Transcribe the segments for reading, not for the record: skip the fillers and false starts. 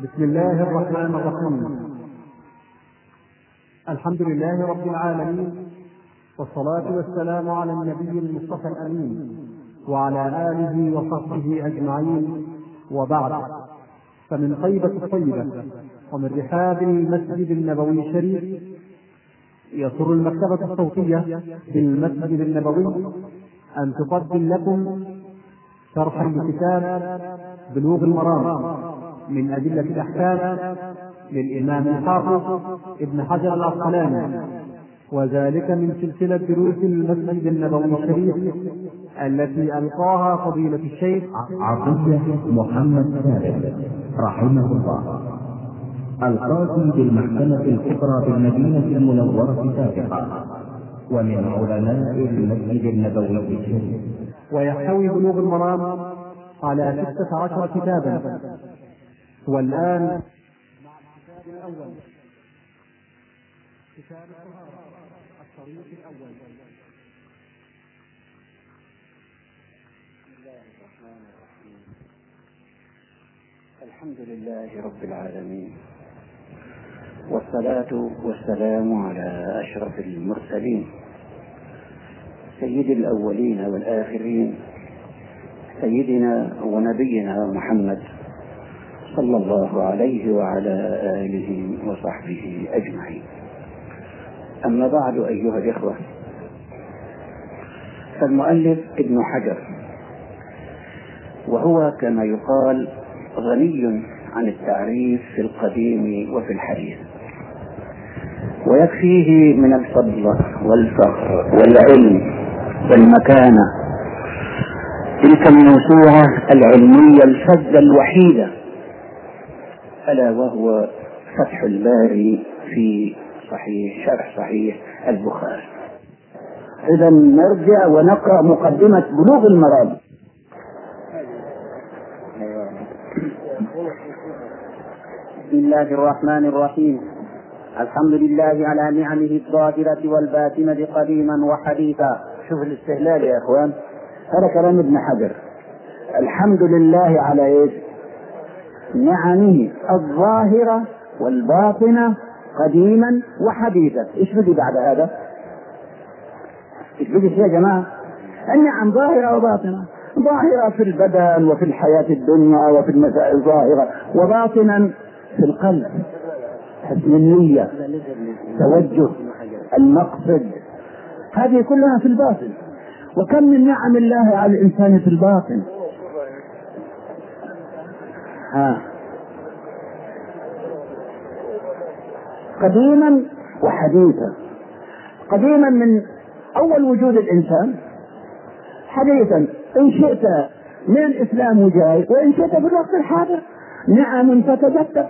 بسم الله الرحمن الرحيم. الحمد لله رب العالمين، والصلاة والسلام على النبي المصطفى الأمين وعلى آله وصحبه أجمعين، وبعد. فمن طيبة الطيبة ومن رحاب المسجد النبوي الشريف يسر المكتبة الصوتية بالمسجد النبوي أن تقدم لكم شرحا لكتاب بلوغ المرام من أدلة الأحكام للإمام الحافظ ابن حجر العسقلاني، وذلك من سلسلة دروس المسجد النبوي الشريف التي ألقاها فضيلة الشيخ عطية محمد ثابت رحمه الله، القاضي بالمحكمة الكبرى بالمدينة المنورة سابقا، ومن علماء المسجد النبوي الشريف. ويحتوي بلوغ المرام على 16 كتابا، والآن مع الكتاب الأول، كتاب الطهارة، الشريط الأول. بسم الله الرحمن الرحيم. الحمد لله رب العالمين، والصلاة والسلام على أشرف المرسلين سيد الأولين والآخرين، سيدنا ونبينا محمد صلى الله عليه وعلى آله وصحبه أجمعين. أما بعد أيها الإخوة، فالمؤلف ابن حجر، وهو كما يقال غني عن التعريف في القديم وفي الحديث، ويكفيه من الفضل والفخر والعلم والمكانة تلك الموسوعة العلمية الفذة الوحيدة، ألا وهو فتح الباري في شرح صحيح البخاري. إذا نرجع ونقرأ مقدمة بلوغ المرام. بسم الله الرحمن الرحيم. الحمد لله على نعمه الظاهرة والباطنة قديما وحديثا. شوف الاستهلال يا اخوان، هذا كلام ابن حجر. الحمد لله على ايش؟ نعمه الظاهرة والباطنة قديما وحديثا. ايش بدي بعد هذا؟ ايش بدي يا جماعة؟ النعم ظاهرة وباطنة، ظاهرة في البدن وفي الحياة الدنيا وفي المسائل ظاهرة، وباطنا في القلب، حسن النية، توجه المقصد، هذه كلها في الباطن. وكم من نعم الله على الإنسان في الباطن. قديما وحديثا. قديما من أول وجود الإنسان، حديثا إن شئت من الإسلام جاي، وإن شئت في الوقت الحاضر. نعم فتجدد،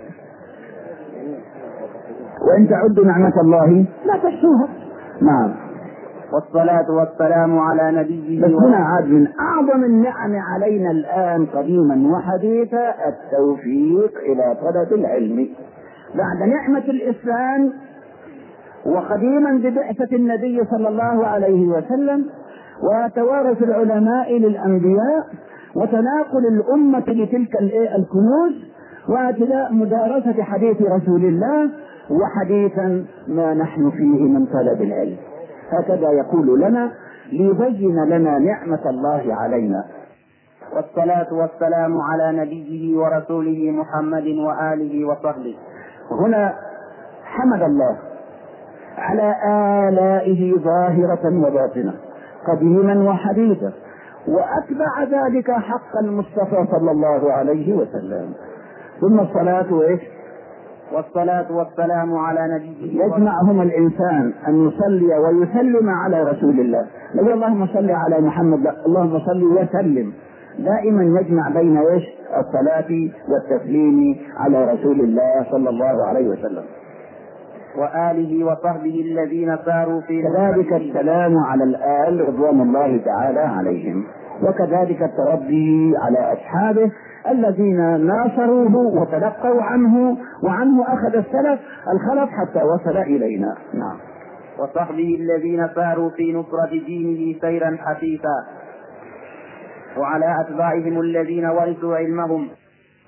وإن تعدوا نعمة الله لا تحصوها. نعم. والصلاة والسلام على نبيه. بس هنا عاد من أعظم النعم علينا الآن قديما وحديثا التوفيق إلى طلب العلم. بعد نعمة الإسلام، وقديما ببعثة النبي صلى الله عليه وسلم، وتوارث العلماء للأنبياء، وتناقل الأمة لتلك الكنوز، وابتداء مدارسة حديث رسول الله، وحديثا ما نحن فيه من طلب العلم. هكذا يقول لنا ليبين لنا نعمة الله علينا. والصلاة والسلام على نبيه ورسوله محمد وآله وصحبه. هنا حمد الله على آلائه ظاهرة وباطنة قديما وحديثا، وأتبع ذلك حق المصطفى صلى الله عليه وسلم. ثم الصلاة وإيش؟ والصلاة والسلام على نبيه. يجمعهما الإنسان أن يصلي ويسلم على رسول الله. لا اللهم صل على محمد، لا اللهم صل وسلم. دائما يجمع بين إيش؟ الصلاة والتسليم على رسول الله صلى الله عليه وسلم وآله وصحبه الذين ساروا في ذلك. السلام على الآل رضوان الله تعالى عليهم، وكذلك التربي على أصحابه الذين ناصروه وتلقوا عنه، وعنه أخذ السلف الخلف حتى وصل إلينا. نعم. وصحبه الذين ساروا في نصرة دينه سيرا حثيثا، وعلى أتباعهم الذين ورثوا علمهم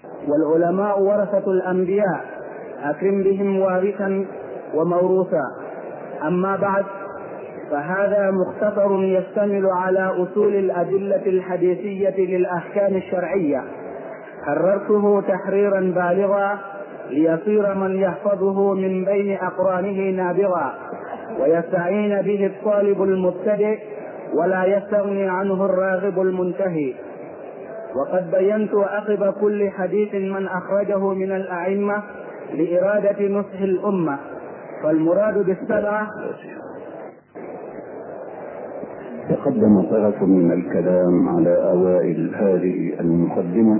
والعلماء ورثة الأنبياء، أكرم بهم وارثا وموروثا. أما بعد، فهذا مختصر يشتمل على أصول الأدلة الحديثية للأحكام الشرعية، حررته تحريرا بالغا ليصير من يحفظه من بين أقرانه نابغا، ويستعين به الطالب المبتدئ ولا يستغني عنه الراغب المنتهي. وقد بينت عقب كل حديث من أخرجه من الأئمة لإرادة نصح الأمة، فالمراد بالسبعة. تقدم طرف من الكلام على أوائل هذه المقدمة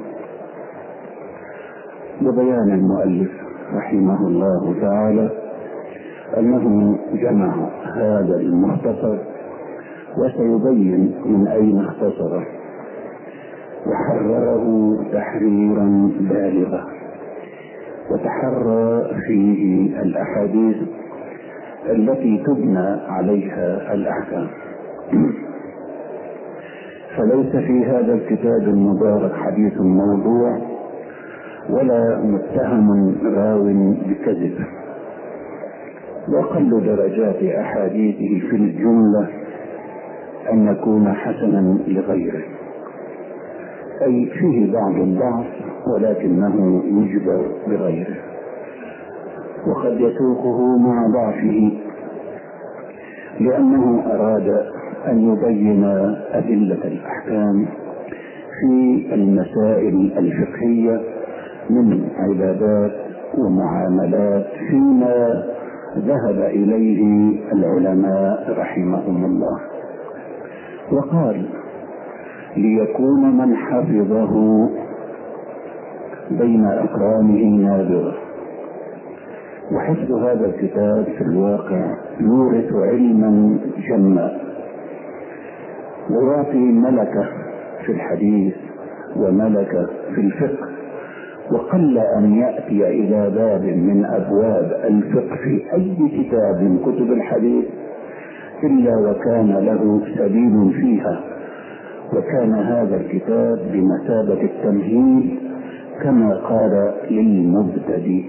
وبيان المؤلف رحمه الله تعالى أنه جمع هذا المختصر وسيبين من أين اختصره، وحرره تحريرا بالغا، وتحرى فيه الأحاديث التي تبنى عليها الأحكام. فليس في هذا الكتاب المبارك حديث موضوع ولا متهم راو بكذب، وأقل درجات أحاديثه في الجملة أن يكون حسنا لغيره، أي فيه بعض الضعف ولكنه يجبر بغيره، وقد يسوقه مع ضعفه لأنه أراد أن يبين أدلة الأحكام في المسائل الفقهية من عبادات ومعاملات فيما ذهب إليه العلماء رحمهم الله. وقال: ليكون من حفظه بين أقرانه نابغة. وحفظ هذا الكتاب في الواقع يورث علما جما، ويعطي ملكة في الحديث وملكة في الفقه، وقل أن يأتي إلى باب من أبواب الفقه في أي كتاب من كتب الحديث إلا وكان له سبيل فيها، وكان هذا الكتاب بمثابة التمهيد كما قال للمبتدئ.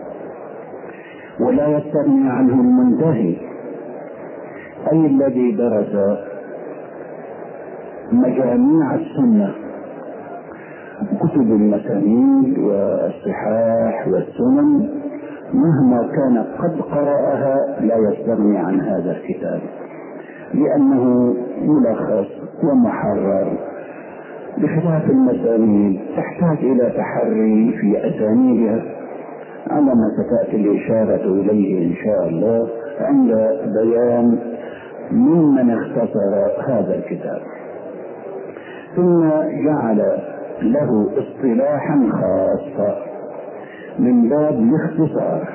ولا يستغني عنه المنتهي، أي الذي درس مجاميع السنة، كتب المسانيد والصحاح والسنن، مهما كان قد قرأها لا يستغني عن هذا الكتاب، لأنه ملخص ومحرر، بخلاف المسانيد تحتاج إلى تحري في أسانيدها، على ما ستأتي الإشارة إليه إن شاء الله عند بيان ممن اختصر هذا الكتاب. ثم جعل له اصطلاحا خاصا من باب الاختصار،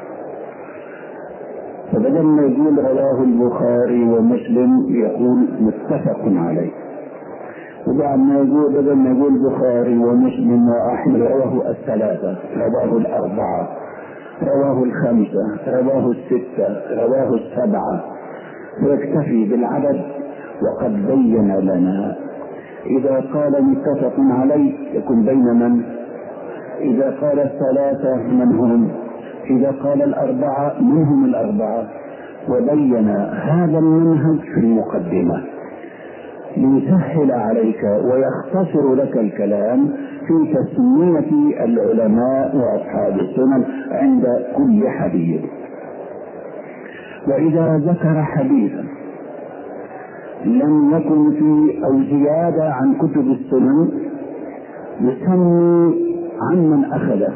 فبدل ما يقول رواه البخاري ومسلم يقول متفق عليه، وبعد ما يقول بدل ما يقول البخاري ومسلم وأحمد رواه الثلاثة، رواه الأربعة، رواه الخمسة، رواه الستة، رواه السبعة، ويكتفي بالعدد. وقد بين لنا إذا قال متفق عليه يكون بين من؟ إذا قال الثلاثة من هم؟ إذا قال الأربعة من هم الأربعة؟ وبين هذا المنهج في المقدمة ليسهل عليك ويختصر لك الكلام في تسمية العلماء وأصحاب السنن عند كل حديث. وإذا ذكر حديثا لم يكن فيه أو زيادة عن كتب السنن يسمي عن من أخذه.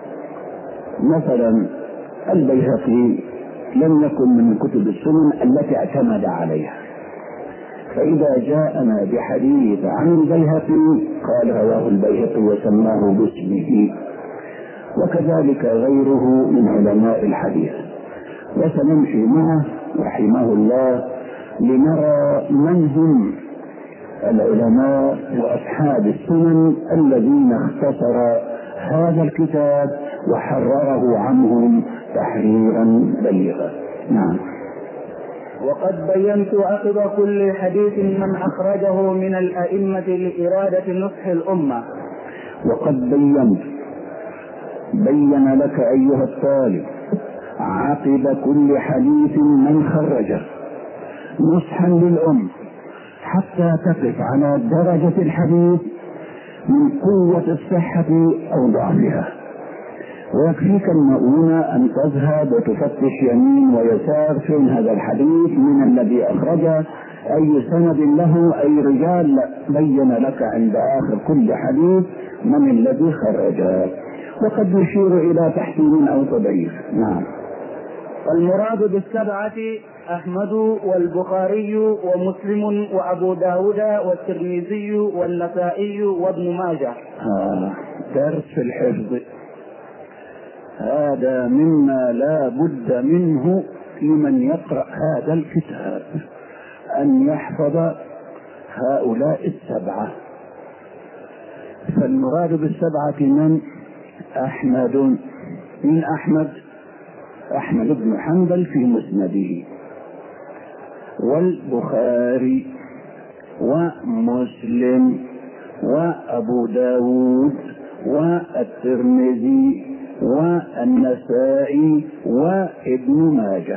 مثلا البيهقي لم يكن من كتب السنن التي اعتمد عليها، فإذا جاءنا بحديث عن البيهقي قال رواه البيهقي وسماه باسمه، وكذلك غيره من علماء الحديث. وسنمشي معه رحمه الله لنرى من هم العلماء وأصحاب السنن الذين اختصر هذا الكتاب وحرره عنهم تحريرا بليغا. نعم. وقد بينت عقب كل حديث من أخرجه من الأئمة لإرادة نصح الأمة. وقد بينت بين لك أيها الطالب عقب كل حديث من خرجه نصحا للأم حتى تقف على درجة الحديث من قوة الصحة أو ضعفها. ويكفيك المؤونة أن تذهب وتفتش يمين ويسار فين هذا الحديث، من الذي أخرجه، أي سند له، أي رجال. بين لك عند آخر كل حديث من الذي خرجه، وقد يشير إلى تحسين أو تضعيف. نعم. والمراد بالسبعة أحمد والبخاري ومسلم وأبو داود والترمذي والنسائي وابن ماجه. درس في الحفظ، هذا مما لا بد منه لمن يقرأ هذا الكتاب، أن يحفظ هؤلاء السبعة. فالمراد بالسبعة من أحمد، من أحمد بن حنبل في مسنده، والبخاري ومسلم وأبو داود والترمذي والنسائي وابن ماجه.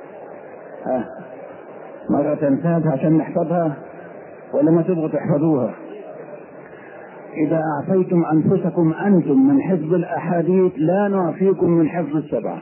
مرة ثالثة عشان نحفظها ولا ما تبغوا تحفظوها؟ إذا أعطيتم أنفسكم أنتم من حفظ الأحاديث لا نعفيكم من حفظ السبعة،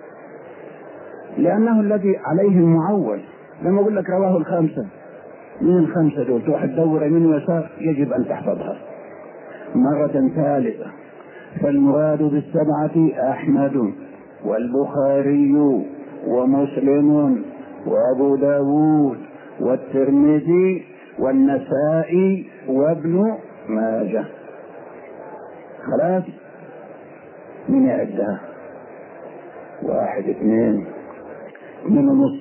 لأنه الذي عليه المعول. لما أقول لك رواه الخمسة، من الخمسة دول تروح تدور يمين ويسار، يجب أن تحفظها. مرة ثالثة، فالمراد بالسبعة أحمد والبخاري ومسلم وأبو داود والترمذي والنسائي وابن ماجه. خلاص، من يعدها؟ 1 2 2.5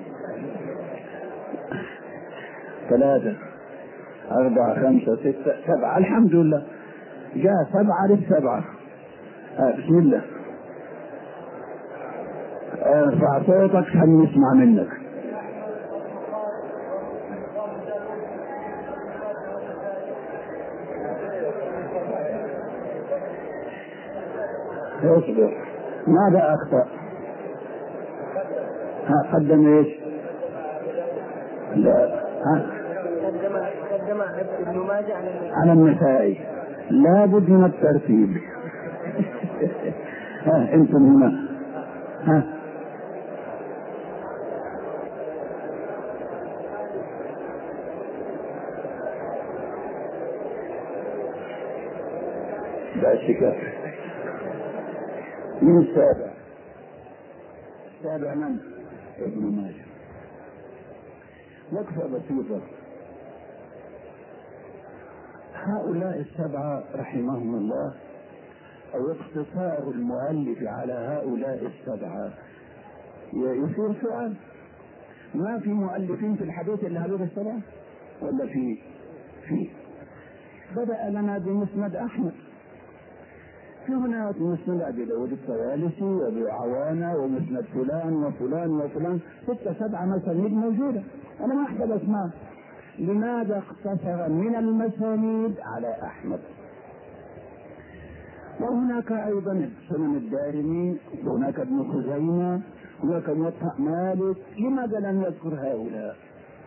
3 4 5 6 7. الحمد لله جاء 7 للسبعة. بسم الله، ارفع صوتك خلينا نسمع منك. اصبر، ماذا أخطأ؟ قدم ايش؟ لا، قدم ابن ماجه على النسائي. لا بد من الترتيب. انتم هنا. بس كده. من السابع؟ السابع من؟ ابن ماجه. وقفة بسيطة. هؤلاء السبعة رحمهم الله، أو اقتصار المؤلف على هؤلاء السبعة، يصير سؤال: ما في مؤلفين في الحديث إلا هؤلاء السبعة ولا في؟ بدأ لنا بمسند أحمد، في هناك مسند أبي داود الطيالسي وأبي عوانة ومسند فلان وفلان وفلان، 6 7 مسانيد موجودة. أنا ما أحفظ أسماء. لماذا اقتصر من المسانيد على أحمد؟ وهناك أيضا سنن الدارمي، وهناك ابن خزيمة، وهناك موطأ مالك. لماذا لم يذكر هؤلاء؟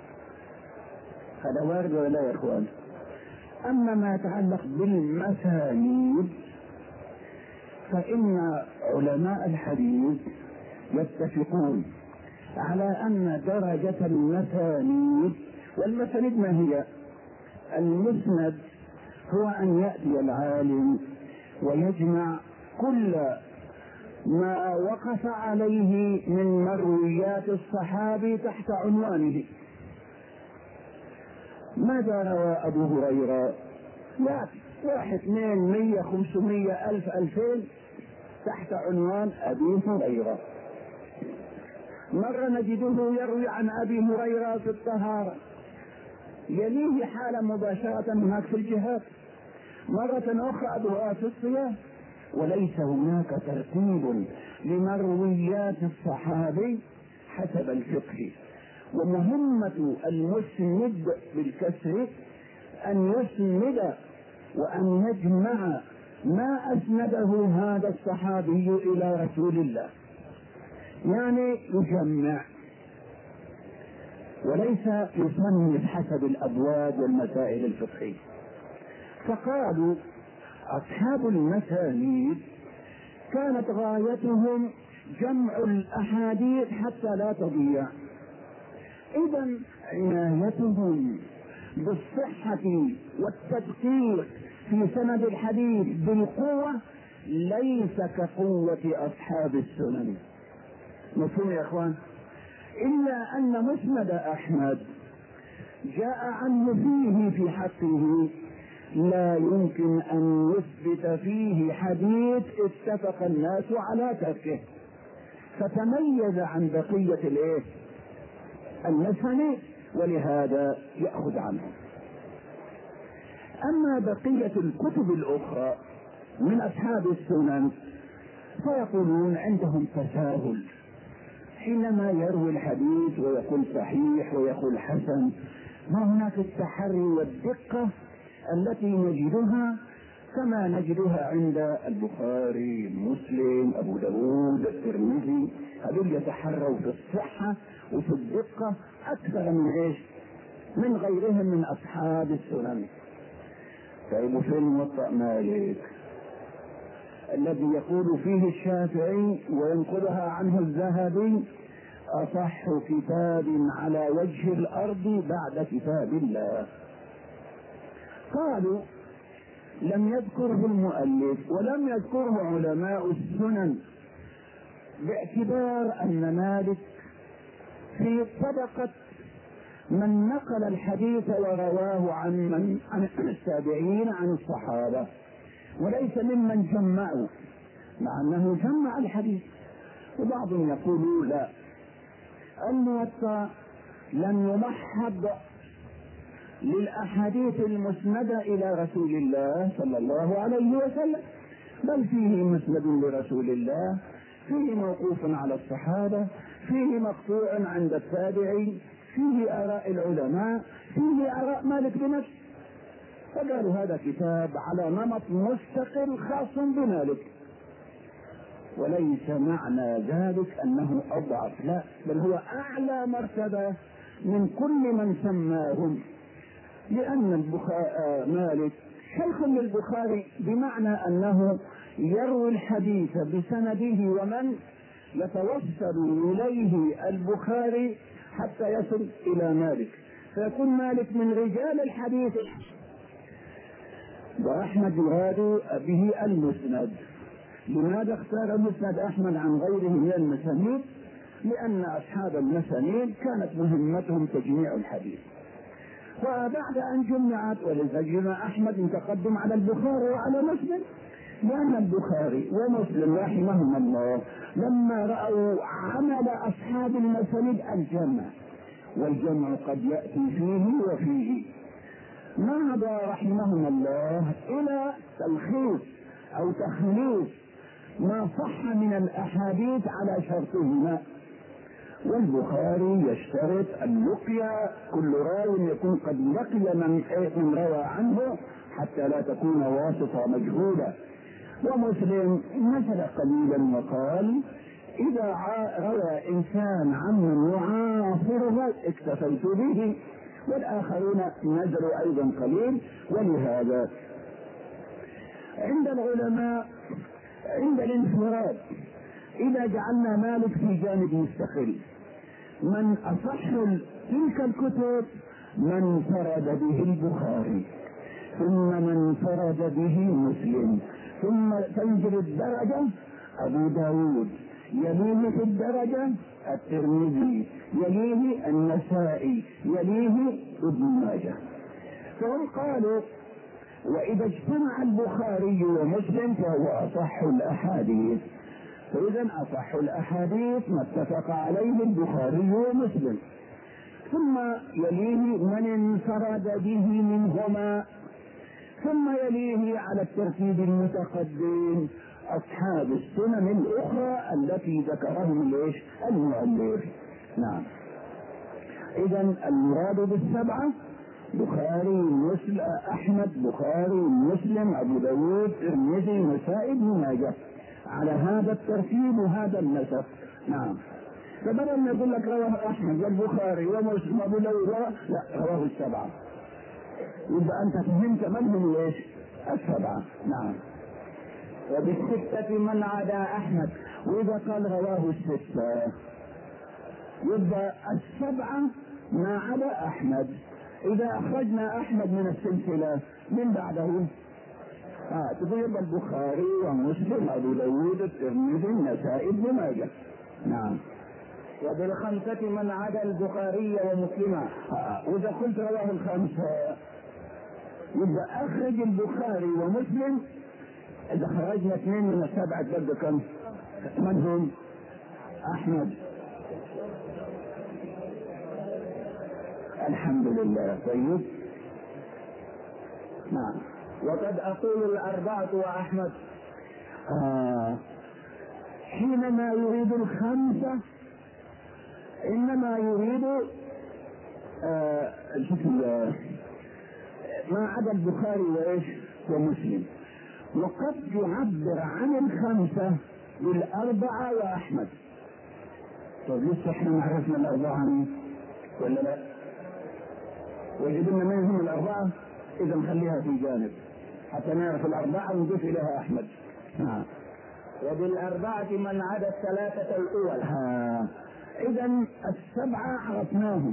هذا وارد ولا لا يا إخوان؟ أما ما يتعلق بالمسانيد فإن علماء الحديث يتفقون على أن درجة المسانيد، والمسانيد ما هي؟ المسند هو أن يأتي العالم ويجمع كل ما وقف عليه من مرويات الصحابي تحت عنوانه. ماذا روى أبو هريرة؟ لا 1 2 100 500 1000 2000 تحت عنوان أبي هريرة. مرة نجده يروي عن أبي هريرة في الطهارة، يليه حالة مباشرة هناك في الجهاد. مرة أخرى في الصيام، وليس هناك ترتيب لمرويات الصحابي حسب الفقه. ومهمة المسند بالكسر أن يسند وأن يجمع ما أسنده هذا الصحابي إلى رسول الله، يعني يجمع وليس يصنف حسب الأبواب والمسائل الفقهية. فقالوا أصحاب المسانيد كانت غايتهم جمع الأحاديث حتى لا تضيع، إذا عنايتهم بالصحة والتدقيق في سند الحديث بالقوة ليس كقوة أصحاب السنن. مفهوم يا إخوان؟ إلا أن مسند أحمد جاء عنه فيه في حقه لا يمكن أن يثبت فيه حديث اتفق الناس على تركه، فتميز عن بقية المسانيد، ولهذا يأخذ عنه. أما بقية الكتب الأخرى من أصحاب السنن فيقولون عندهم تساهل حينما يروي الحديث ويقول صحيح ويقول حسن، ما هناك التحري والدقة التي نجدها كما نجدها عند البخاري، مسلم، أبو داود، الترمذي. هذول يتحروا في الصحة وفي الدقة أكثر من غيرهم من أصحاب السنن. طيب في الموطأ مالك الذي يقول فيه الشافعي وينقلها عنه الذهبي أصح كتاب على وجه الأرض بعد كتاب الله، قالوا لم يذكره المؤلف ولم يذكره علماء السنن باعتبار أن مالك في طبقة من نقل الحديث ورواه عن التابعين عن الصحابة، وليس ممن جمعوا، مع أنه جمع الحديث. وبعضهم يقول لا، الموطأ لم يمحض للأحاديث المسندة إلى رسول الله صلى الله عليه وسلم، بل فيه مسند لرسول الله، فيه موقوف على الصحابة، فيه مقطوع عند التابعين، فيه آراء العلماء، فيه آراء مالك بنفسه. فقالوا هذا كتاب على نمط مستقل خاص بمالك، وليس معنى ذلك أنه أضعف، لا، بل هو أعلى مرتبة من كل من سماهم، لأن مالك شيخ للبخاري بمعنى أنه يروي الحديث بسنده ومن يتوصل إليه البخاري حتى يصل إلى مالك، فيكون مالك من رجال الحديث. وأحمد يراد به المسند. لماذا اختار مسند أحمد عن غيره من المسانيد؟ لأن أصحاب المسانيد كانت مهمتهم تجميع الحديث، وبعد أن جمعت ولتجمع أحمد متقدم على البخاري وعلى مسلم، لأن البخاري ومسلم رحمهم الله لما رأوا عمل أصحاب المسانيد الجمع، والجمع قد يأتي فيه وفيه، نهض رحمهم الله إلى تلخيص أو تخليص ما صح من الأحاديث على شرطهما. والبخاري يشترط اللقيا، كل راو يكون قد لقي من روى عنه حتى لا تكون واسطة مجهولة. ومسلم نزل قليلا وقال إذا روى إنسان عمن يعاصره اكتفيت به، والآخرون نزلوا أيضا قليل. ولهذا عند العلماء عند الانفراد إذا جعلنا مالك في جانب مستقل، من أصح تلك الكتب من فرد به البخاري، ثم من فرد به مسلم، ثم تنزل الدرجة أبو داود، يليه في الدرجة الترمذي، يليه النسائي، يليه ابن ماجه. فهم قالوا وإذا اجتمع البخاري ومسلم فهو أصح الأحاديث، فإذا أصح الأحاديث ما اتفق عليه البخاري ومسلم، ثم يليه من انفرد به منهما، ثم يليه على الترتيب المتقدم أصحاب السنن الأخرى التي ذكرهم المؤلف. نعم، إذا المراد بالسبعة بخاري مسلم أحمد بخاري مسلم أبو داود ترمذي نسائي ابن ماجه على هذا الترتيب وهذا النسق. نعم. فبدل ما يقول لك رواه أحمد والبخاري ومسلم أبو داود لا رواه السبعة، يبقى أنت فهمت من هم ليش؟ السبعة. نعم. وبالستة من عدا أحمد. وإذا قال رواه الستة يبقى السبعة ما عدا أحمد. إذا أخرجنا أحمد من السلسلة من بعده تقول يبقى البخاري ومسلم أبو داود الترمذي النسائي ابن ماجه. نعم. وبالخمسة من عدا البخاري ومسلم. وإذا قلت رواه الخمسة يبقى أخرج البخاري ومسلم. إذا خرجنا اثنين من السبعة تبقى كم؟ من هم؟ أحمد. الحمد لله. طيب. نعم. وقد أقول الأربعة وأحمد. حينما يريد الخمسة إنما يريد ما عدا البخاري وإيش ومسلم، وقد يعبر عن الخمسة بالأربعة وأحمد. طيب لسه احنا ما عرفنا الأربعة مين ولا لا؟ وجدنا من هم الأربعة؟ إذا نخليها في جانب حتى نعرف الأربعة ونضيف إليها أحمد. وبالأربعة من عدا الثلاثة الأول. إذا السبعة عرفناهم،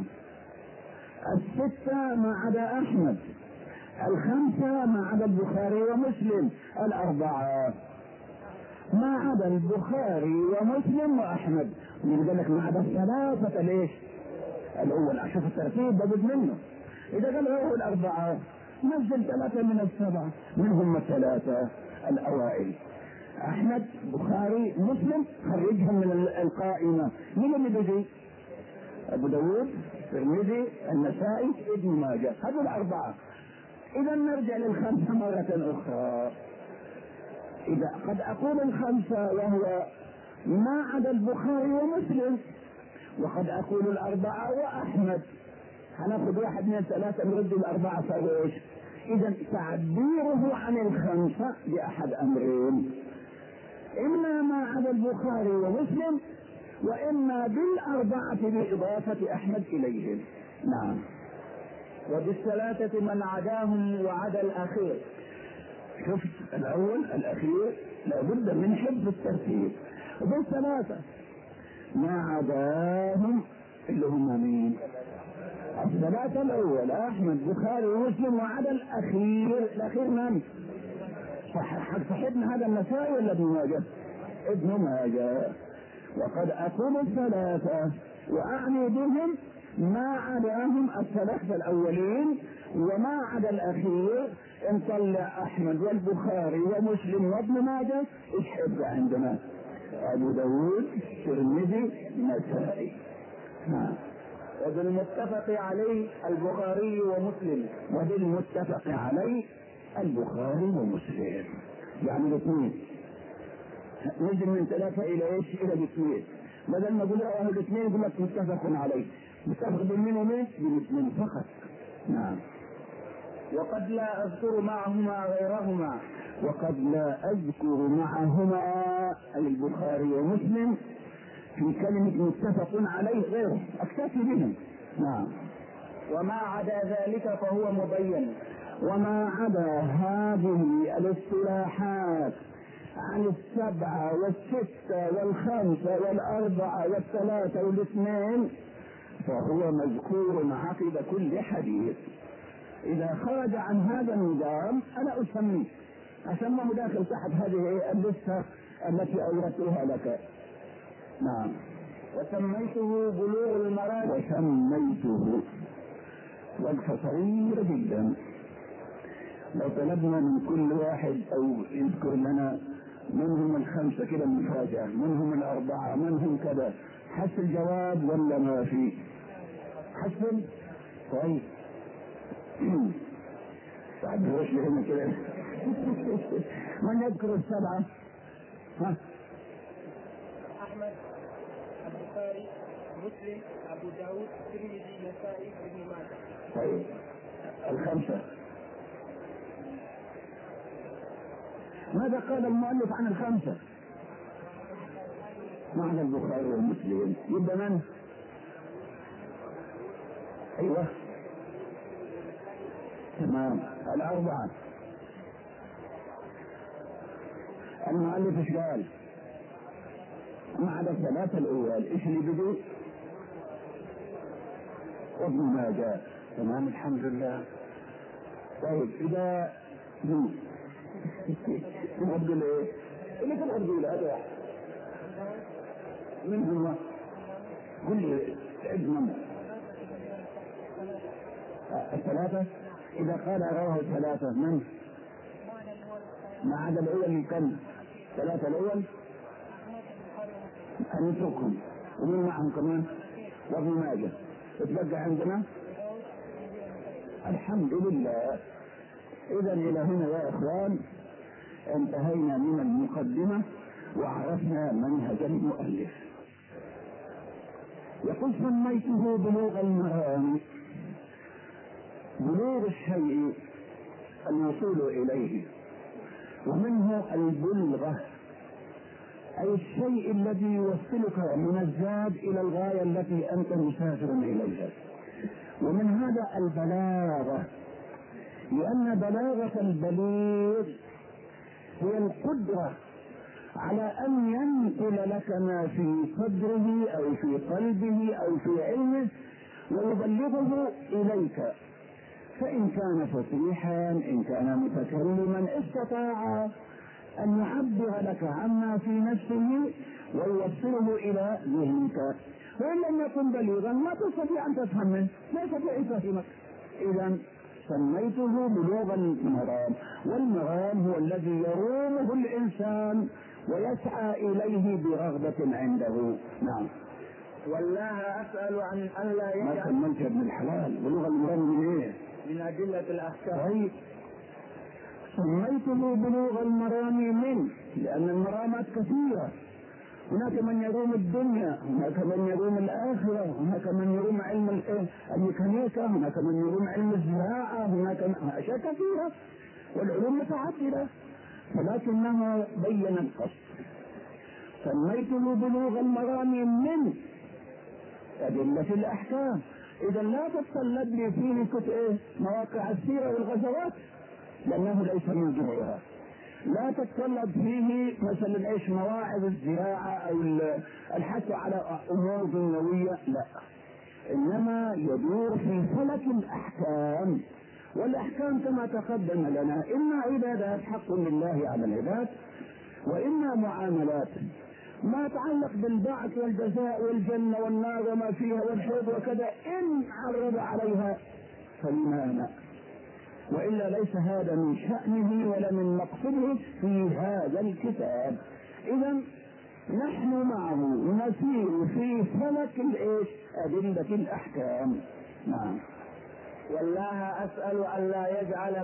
الستة ما عدا أحمد، الخمسة ما عدا البخاري ومسلم، الأربعة ما عدا البخاري ومسلم وأحمد. من قال لك ما عدا الثلاثة ليش؟ الأول أشوف الترتيب بجد منه. إذا قال هو الأربعة نزل ثلاثة من السبعة، من هم الثلاثة الأوائل؟ أحمد بخاري مسلم خرجهم من القائمة. مين اللي بيجي؟ أبو داود الترمذي النسائي ابن ماجه، هذول الأربعة. إذا نرجع للخمسة مرة أخرى. إذا قد أقول الخمسة وهو ما عدا البخاري ومسلم، وقد أقول الأربعة وأحمد. هناخذ واحد من ثلاثة نرد الأربعة صاروا إيش؟ إذا تعبيره عن الخمسة بأحد أمرين: إما ما عدا البخاري ومسلم، وإما بالأربعة بإضافة أحمد إليهم. نعم. وبالثلاثة من عداهم وعدا الأخير. شفت الأول الأخير لابد من حفظ الترتيب. وبالثلاثة ما عداهم اللي هم مين؟ الثلاثة الأول أحمد بخاري ومسلم وعدا الأخير. الأخير من؟ صاحبنا هذا النسائي ولا ابن ماجه؟ ابن ماجه. وقد أقول الثلاثة وأعني بهم ما عداهم الثلاثة الأولين وما عدا الأخير. إن طلع أحمد والبخاري ومسلم وابن ماجه إيش حفظ عندنا؟ أبو داود الترمذي النسائي. وبالمتفق عليه البخاري ومسلم. وبالمتفق عليه البخاري ومسلم، يعني الاثنين. نجم من ثلاثة إلى إيش؟ إلى الاثنين. بدل ما نقول رواه الاثنين يقول لك متفق عليه. متفق بالمين ومين؟ بالاثنين فقط. نعم. وقد لا أذكر معهما غيرهما. وقد لا أذكر معهما أي البخاري ومسلم في كلمة متفق عليه غيره، أكتفي بهم. نعم. وما عدا ذلك فهو مبين. وما عدا هذه الاصطلاحات عن السبعة والستة والخمسة والأربعة والثلاثة والاثنين فهو مذكور عقب كل حديث. إذا خرج عن هذا النظام أنا أسميه داخل تحت هذه اللستة التي أوردتها لك. نعم. وسميته بلوغ المرام. وسميته وقفة صغيرة جدا. لو طلبنا من كل واحد أو يذكر لنا من هم الخمسة كده مفاجأة، من هم الأربعة، من هم كذا، حس الجواب ولا ما في؟ حسن؟ طيب. بعد وش هنا كده؟ من يذكر السبعة؟ ها؟ أحمد البخاري مسلم أبو داود الترمذي النسائي ابن ماجه. طيب. الخمسة. ماذا قال المؤلف عن الخمسة؟ معنى البخاري ومسلم. يبقى من؟ ايوه تمام، الأربعة. المؤلف ايش قال؟ ما عدا الثلاثة الأول، ايش اللي بدو؟ وابن ماجه. تمام الحمد لله. طيب إذا تقول ايه؟ اللي تقول له هذا واحد من هو؟ قل لي اجمل الثلاثة. إذا قال رواه الثلاثة من؟ ما عدا الأول كم؟ ثلاثة الأول أن يتركهم، ومن معهم كمان؟ وابن ماجه. اتبقى عندنا الحمد لله. إذا إلى هنا يا إخوان انتهينا من المقدمة وعرفنا منهج المؤلف. يقول سميته بلوغ المرام. بلوغ الشيء الوصول إليه، ومنه البلغة أي الشيء الذي يوصلك من الزاد إلى الغاية التي أنت مسافر إليها. ومن هذا البلاغة، لأن بلاغة البليغ هي القدرة على أن ينقل لك ما في صدره أو في قلبه أو في علمه ويبلغه إليك، فإن كان فصيحا إن كان متكلما استطاع أن يعبر لك عما في نفسه ويوصله إلى ذهنك. وإن لم يكن بليغا ما تستطيع أن تفهم منه، لا يستطيع يفهمك. إذا سميته بلوغ المرام، والمرام هو الذي يرومه الإنسان ويسعى إليه برغبة عنده. نعم. والله أسأل عن أن لا ما يجعل. سميت ابن الحلال بلوغ المرام من إيه؟ من أدلة الأحكام. طيب سميته بلوغ المرام منه لأن المرامات كثيرة. هناك من يروم الدنيا، هناك من يروم الآخرة، هناك من يروم علم الميكانيكا، هناك من يروم علم الزراعة، هناك أشياء كثيرة والعلوم متعددة، ولكنه بين القصد. سميته بلوغ المرام من أدلة الأحكام. إذا لا تتطلب لي فيه مواقع السيرة والغزوات لأنه ليس من جمعها. لا تتطلب فيه مثلا مواعظ الزراعة أو الحث على أمور دنيوية، لا، إنما يدور في فلك الأحكام. والأحكام كما تقدم لنا إما عبادات حق لله على العباد، وإما معاملات ما يتعلق بالبعث والجزاء والجنة والنار وما فيها والحوض وكذا، إن عرض عليها فلما، وإلا ليس هذا من شأنه ولا من مقصده في هذا الكتاب. إذا نحن معه نسير في فلك أدلة الأحكام. نعم. والله أسأل أن لا يجعل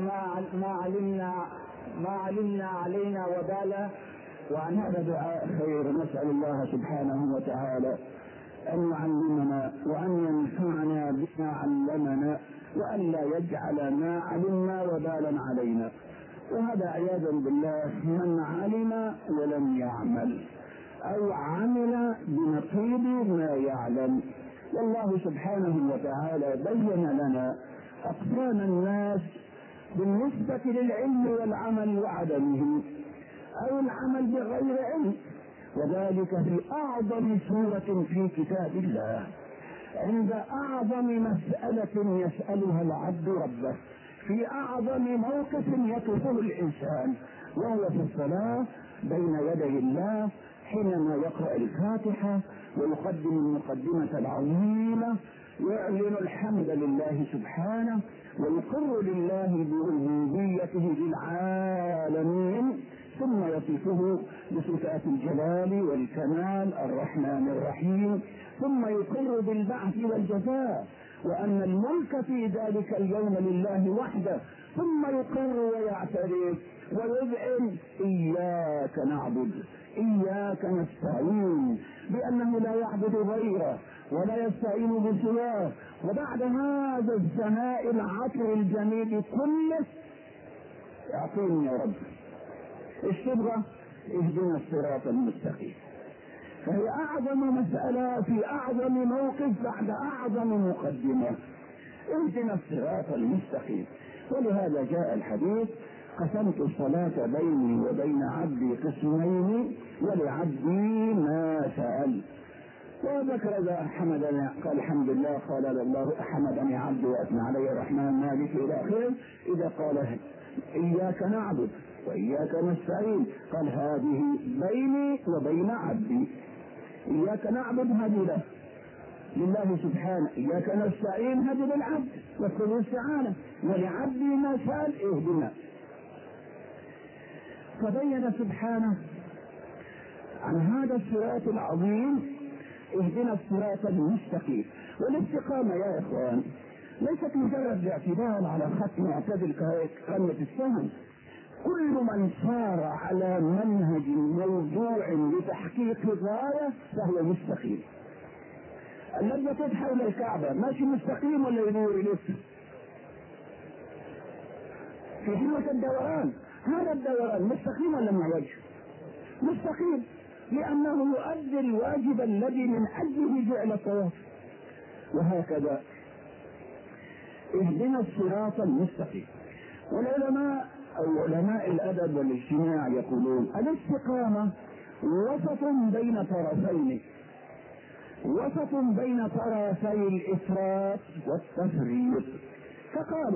ما علمنا علينا وبالا. وعن هذا دعاء خير، نسأل الله سبحانه وتعالى أن يعلمنا وأن ينفعنا بما علمنا وأن لا يجعل ما علمنا وبالا علينا. وهذا عياذا بالله من علم ولم يعمل أو عمل بنقيض ما يعلم. والله سبحانه وتعالى بين لنا أقسام الناس بالنسبة للعلم والعمل وعدمه، أو العمل بغير علم، وذلك في أعظم سورة في كتاب الله، عند أعظم مسألة يسألها العبد ربه، في أعظم موقف يقفه الإنسان، وهو في الصلاة بين يدي الله حينما يقرأ الفاتحة ويقدم المقدمة العظيمة، يعلن الحمد لله سبحانه ويقر لله بربوبيته للعالمين، ثم يصفه بصفات الجلال والكمال الرحمن الرحيم، ثم يقر بالبعث والجزاء وأن الملك في ذلك اليوم لله وحده، ثم يقر ويعترف ويذعن إياك نعبد إياك نستعين، بأنه لا يعبد غيره ولا يستعين بسواه. وبعد هذا الثناء العطر الجميل كله اعطيني يا رب ايش تبغى؟ اهدنا الصراط المستقيم. فهي اعظم مسألة في اعظم موقف بعد اعظم مقدمة، اهدنا الصراط المستقيم. ولهذا جاء الحديث: قسمت الصلاة بيني وبين عبدي قسمين ولعبدي ما سأل. وذكر ذا حمدني، قال الحمد لله، قال الله حمدني عبدي واثنى علي الرحمن مالك الى اخره. اذا قال اياك نعبد واياك نستعين قال هذه بيني وبين عبدي. اياك نعبد هذه لله سبحانه، اياك نستعين هذه للعبد واطلب الاستعانه، ولعبدي ما سأل اهدنا. فبين سبحانه عن هذا الصراط العظيم: اهدنا الصراط المستقيم. والاستقامة يا اخوان ليست مجرد اعتدال على خط معتدل كقمة السهم. كل من صار على منهج موضوع لتحقيق الغاية فهو مستقيم. الذي يطوف حول الكعبة ماشي مستقيم ولا يدور يلف في حلوة الدوران؟ هذا الدوران مستقيم ولا معوج؟ مستقيم، لأنه يؤدي الواجب الذي من أجله جعل الطواف. وهكذا اهدنا الصراط المستقيم. والعلماء أو علماء الأدب والاجتماع يقولون: الاستقامة وسط بين طرفين، وسط بين طرفي الإفراط والتفريط. فقالوا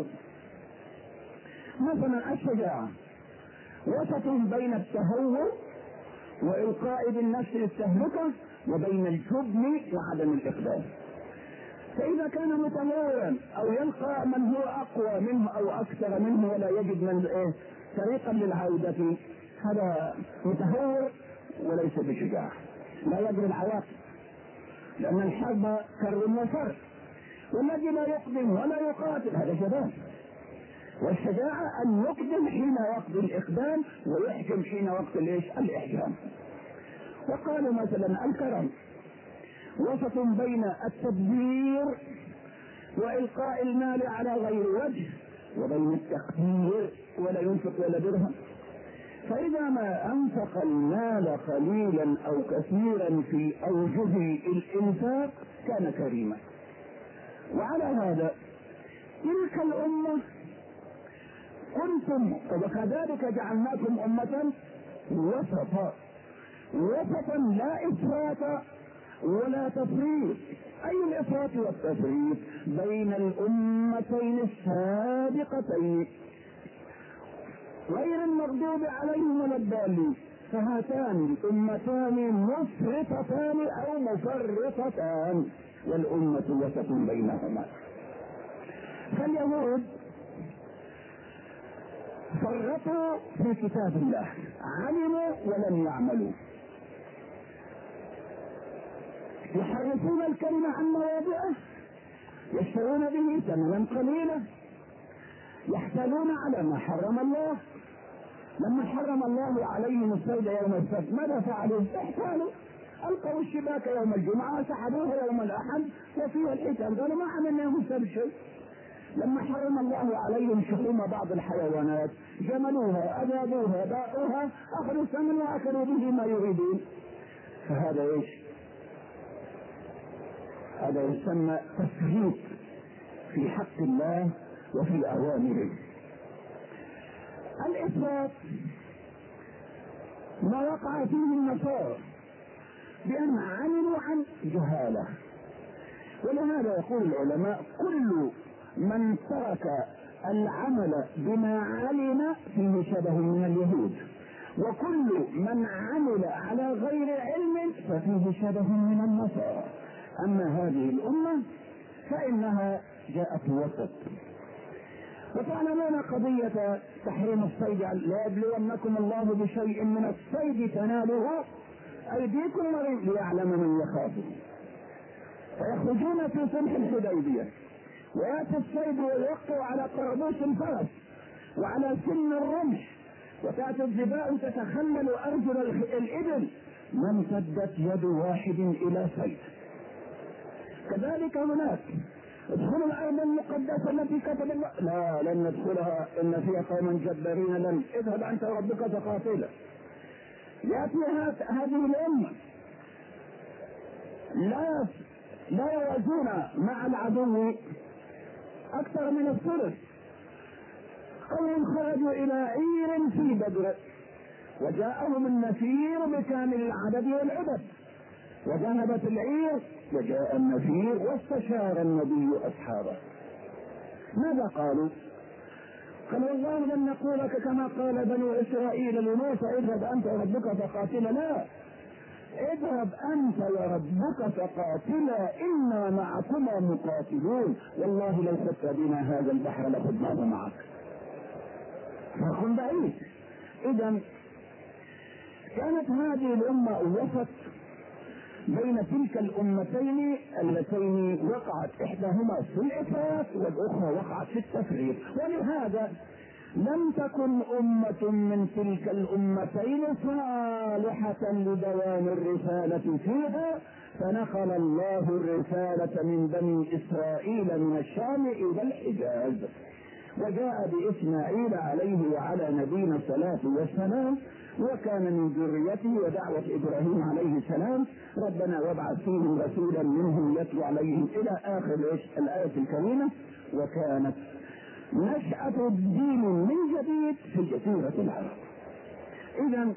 مثلا الشجاعة وسط بين التهور وإلقاء بالنفس للتهلكة وبين الجبن وعدم الإقدام. فإذا كان متهورا أو يلقى من هو أقوى منه أو أكثر منه ولا يجد من طريقا للعودة، هذا متهور وليس بشجاع، لا يدري العواقب، لأن الحرب كر وفر. والذي لا يقدم ولا يقاتل هذا جبان. والشجاعة أن يقدم حين وقت الإقدام ويحكم حين وقت الإحجام. وقالوا مثلا الكرم وسط بين التدبير وإلقاء المال على غير وجه وبين التقدير ولا ينفق ولا درهم. فإذا ما أنفق المال قليلا أو كثيرا في أوجه الإنفاق كان كريما. وعلى هذا تلك الأمة كنتم وكذلك جعلناكم أمة وسطا، وسطا لا إفراط ولا تفريط. أي الإفراط والتفريط؟ بين الأمتين السابقتين غير المغضوب عليهم ولا الضالين. فهاتان الأمتان مفرطتان أو مفرطتان، والأمة وسط بينهما. فاليهود فرطوا في كتاب الله، علموا ولم يعملوا، يحرفون الكلمة عن مواضعه، يشترون به ثمنا قليلا، يحتالون على ما حرم الله. لما حرم الله عليهم الصيد يوم السبت ماذا فعلوا؟ احتالوا، القوا الشباك يوم الجمعة، سحبوها يوم الأحد وفيها الحكم، قالوا ما عملنا يوم السبت شيء. لما حرم الله عليهم شحوم بعض الحيوانات جملوها، أذابوها، باعوها، أخذوا الثمن وأكلوا به ما يريدون. فهذا ايش؟ هذا يسمى تفريط في حق الله وفي أوامره. الإفراط ما وقع فيه النصارى بأن علموا عن جهالة. ولهذا يقول العلماء: كل من ترك العمل بما علم فيه شبه من اليهود، وكل من عمل على غير علم ففيه شبه من النصارى. أما هذه الأمة فإنها جاءت وسط. وتعلمون قضية تحريم الصيد: ليبلونكم الله بشيء من الصيد تناله أيديكم ليعلم من يخافه. فيخرجون في صلح الحديبية ويأتي الصيد ويوقع على قربوس الفرس وعلى سن الرمح، وتأتي الظباء تتخلل أرجل الإبل، ما امتدت يد واحد إلى صيد. كذلك هناك ادخلوا الارض المقدسه التي كتب الله، لا لن ندخلها ان فيها قوما جبارين، لن اذهب انت وربك فقاتلا. ياتي هذه الامه لا يوازون مع العدو اكثر من الثلث. قوم خرجوا الى عير في بدر وجاءهم النفير بكامل العدد والعدد، وذهبت العير وجاء النفير واستشار النبي اصحابه. ماذا قالوا؟ قالوا والله لن نقولك كما قال بنو اسرائيل لموسى اذهب انت وربك فقاتلا، لا، اذهب انت وربك فقاتلا انا معكما مقاتلون، والله لو خدت بنا هذا البحر لخذناه معك. فرق بعيد. اذا كانت هذه الامه وسط بين تلك الامتين اللتين وقعت احداهما في الافراط والاخرى وقعت في التفريط، ولهذا لم تكن امه من تلك الامتين صالحه لدوام الرساله فيها، فنقل الله الرساله من بني اسرائيل من الشام الى الحجاز، وجاء باسماعيل عليه وعلى نبينا الصلاه والسلام، وكان من ذريته ودعوة إبراهيم عليه السلام ربنا وابعث فيهم رسولا منهم يتلو عليهم إلى آخر الآية الكريمة. وكانت نشأة الدين من جديد في جزيرة العرب. إذا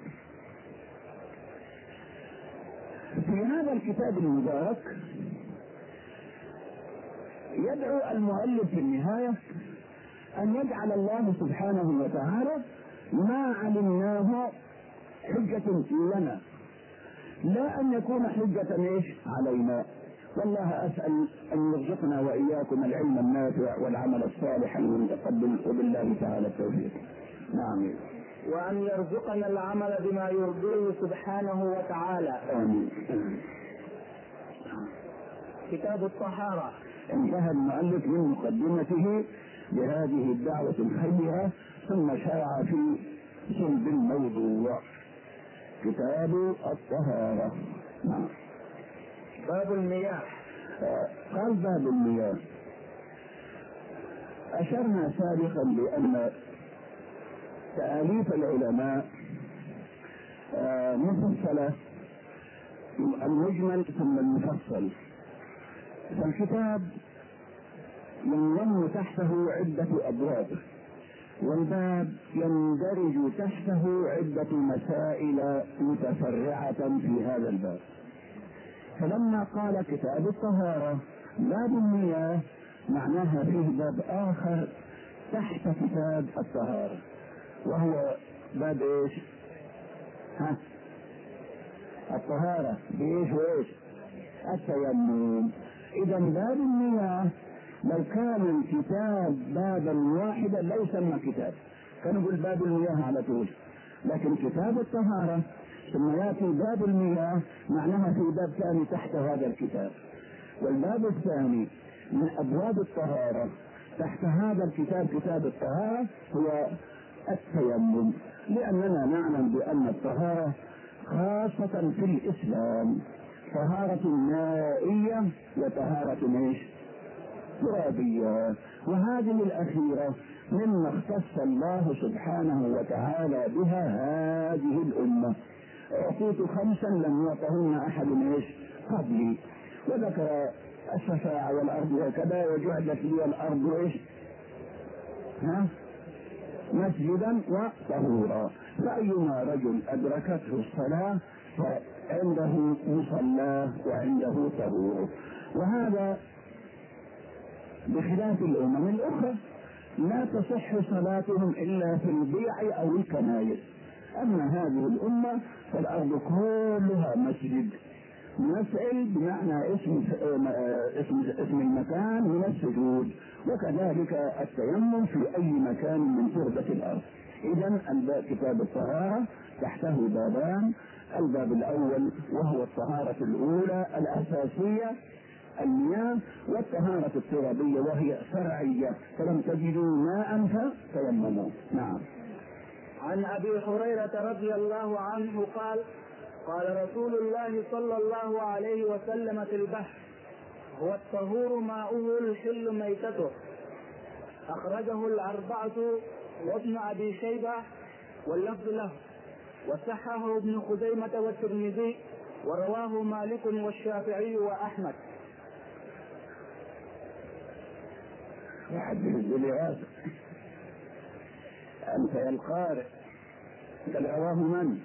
في هذا الكتاب المبارك يدعو المؤلف في النهاية أن يجعل الله سبحانه وتعالى ما علمناه حجة لنا، لا أن يكون حجة علينا. والله أسأل أن يرزقنا وإياكم العلم النافع والعمل الصالح المتقبل، وبالله تعالى التوفيق. نعم. وأن يرزقنا العمل بما يرضيه سبحانه وتعالى. آمين. كتاب الطهارة. انتهى المؤلف من مقدمته بهذه الدعوة الخيرة، ثم شرع في صلب الموضوع. كتاب الطهارة. نعم. باب المياه. قال باب المياه. أشرنا سابقا بأن تأليف العلماء مفصلة، المجمل ثم المفصل. فالكتاب ينضم تحته عدة أبواب، والباب يندرج تحته عدة مسائل متفرعة في هذا الباب. فلما قال كتاب الطهارة باب المياه معناها فيه باب آخر تحت كتاب الطهارة، وهو باب ايش؟ الطهارة بإيش وإيش؟ التيمم. إذا باب المياه لو كان الكتاب بابا واحدا لا يسمى كتاب، كان يقول باب المياه على طول، لكن كتاب الطهارة ثم يأتي باب المياه معناها في باب ثاني تحت هذا الكتاب. والباب الثاني من أبواب الطهارة تحت هذا الكتاب كتاب الطهارة هو التيمم، لأننا نعلم بأن الطهارة خاصة في الإسلام طهارة مائية وطهارة ترابية، وهذه الأخيرة مما اختص الله سبحانه وتعالى بها هذه الأمة. أعطيت 5 لم يعطهن أحد قبلي، وذكر الشفاعة والأرض وكذا، وجعلت لي الأرض مسجدا وطهورا، فأيما رجل أدركته الصلاة فعنده مصلاه وعنده طهور. وهذا بخلاف الأمم الأخرى لا تصح صلاتهم إلا في البيع أو الكنائس، أما هذه الأمة فالأرض كلها مسجد. مسجد بمعنى اسم المكان من السجود، وكذلك التيمم في أي مكان من تربة الأرض. إذا كتاب الطهارة تحته بابان، الباب الأول وهو الطهارة الأولى الأساسية المياه، والطهارة الترابية وهي فرعية، فلم تجدوا ماء فتيمموا. نعم. عن أبي هريرة رضي الله عنه قال: قال رسول الله صلى الله عليه وسلم في البحر: هو الطهور ماؤه الحل ميتته. أخرجه الأربعة وابن أبي شيبة واللفظ له، وصححه ابن خزيمة والترمذي، ورواه مالك والشافعي وأحمد. يحدث بالإعادة أنت يا القارئ، قال رواه من؟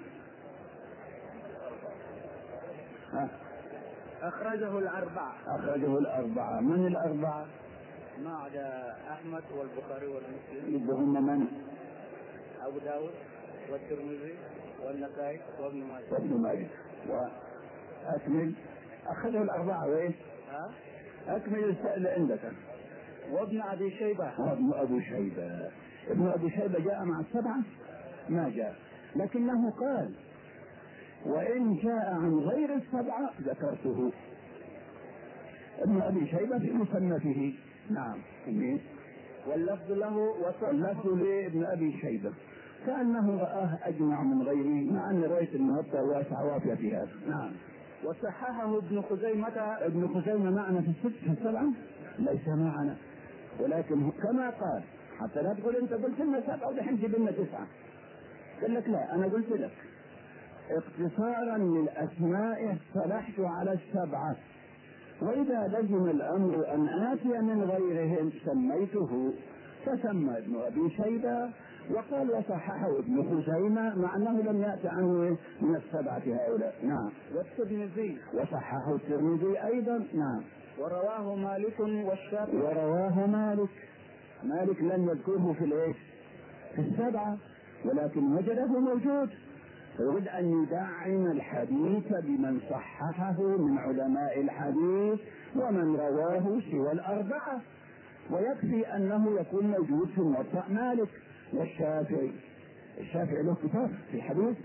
أخرجه الأربعة. أخرجه الأربعة. من الأربعة؟ ما عدا أحمد والبخاري والمسلم. يبهم من؟ أبو داود والترمذي والنسائي وابن ماجه. وابن ماجه. وأكمل. أخرجه الأربعة وإيه؟ أكمل السائل عندك. وابن أبي شيبة. وابن أبي شيبة. ابن أبي شيبة جاء مع السبعة؟ ما جاء، لكنه قال وإن جاء عن غير السبعة ذكرته. ابن أبي شيبة في مصنفه. نعم. واللفظ له واللفظ لابن أبي شيبة كأنه رآه أجمع من غيره، مع أن رواية الموطأ واسعة وافية في هذا. نعم. وصححه ابن خزيمة. ابن خزيمة معنا في السبعة؟ ليس معنا، ولكن كما قال، حتى لا تقول أنت قلت لنا سبعة ودحين جيب لنا تسعة. قال لك لا، أنا قلت لك اختصارا للأسماء اصطلحت على السبعة، وإذا لزم الأمر أن آتي من غيرهم سميته، فسمى ابن أبي شيبة وقال وصححه ابن خزيمة، مع أنه لم يأتي عنه من السبعة هؤلاء. نعم. والترمذي وصححه الترمذي أيضا. نعم. ورواه مالك والشافعي. ورواه مالك لم يذكره في السبعة، ولكن وجده موجود، فيريد أن يدعم الحديث بمن صححه من علماء الحديث ومن رواه سوى الأربعة، ويكفي أنه يكون موجود في موطأ مالك. والشافعي له كتاب في الحديث.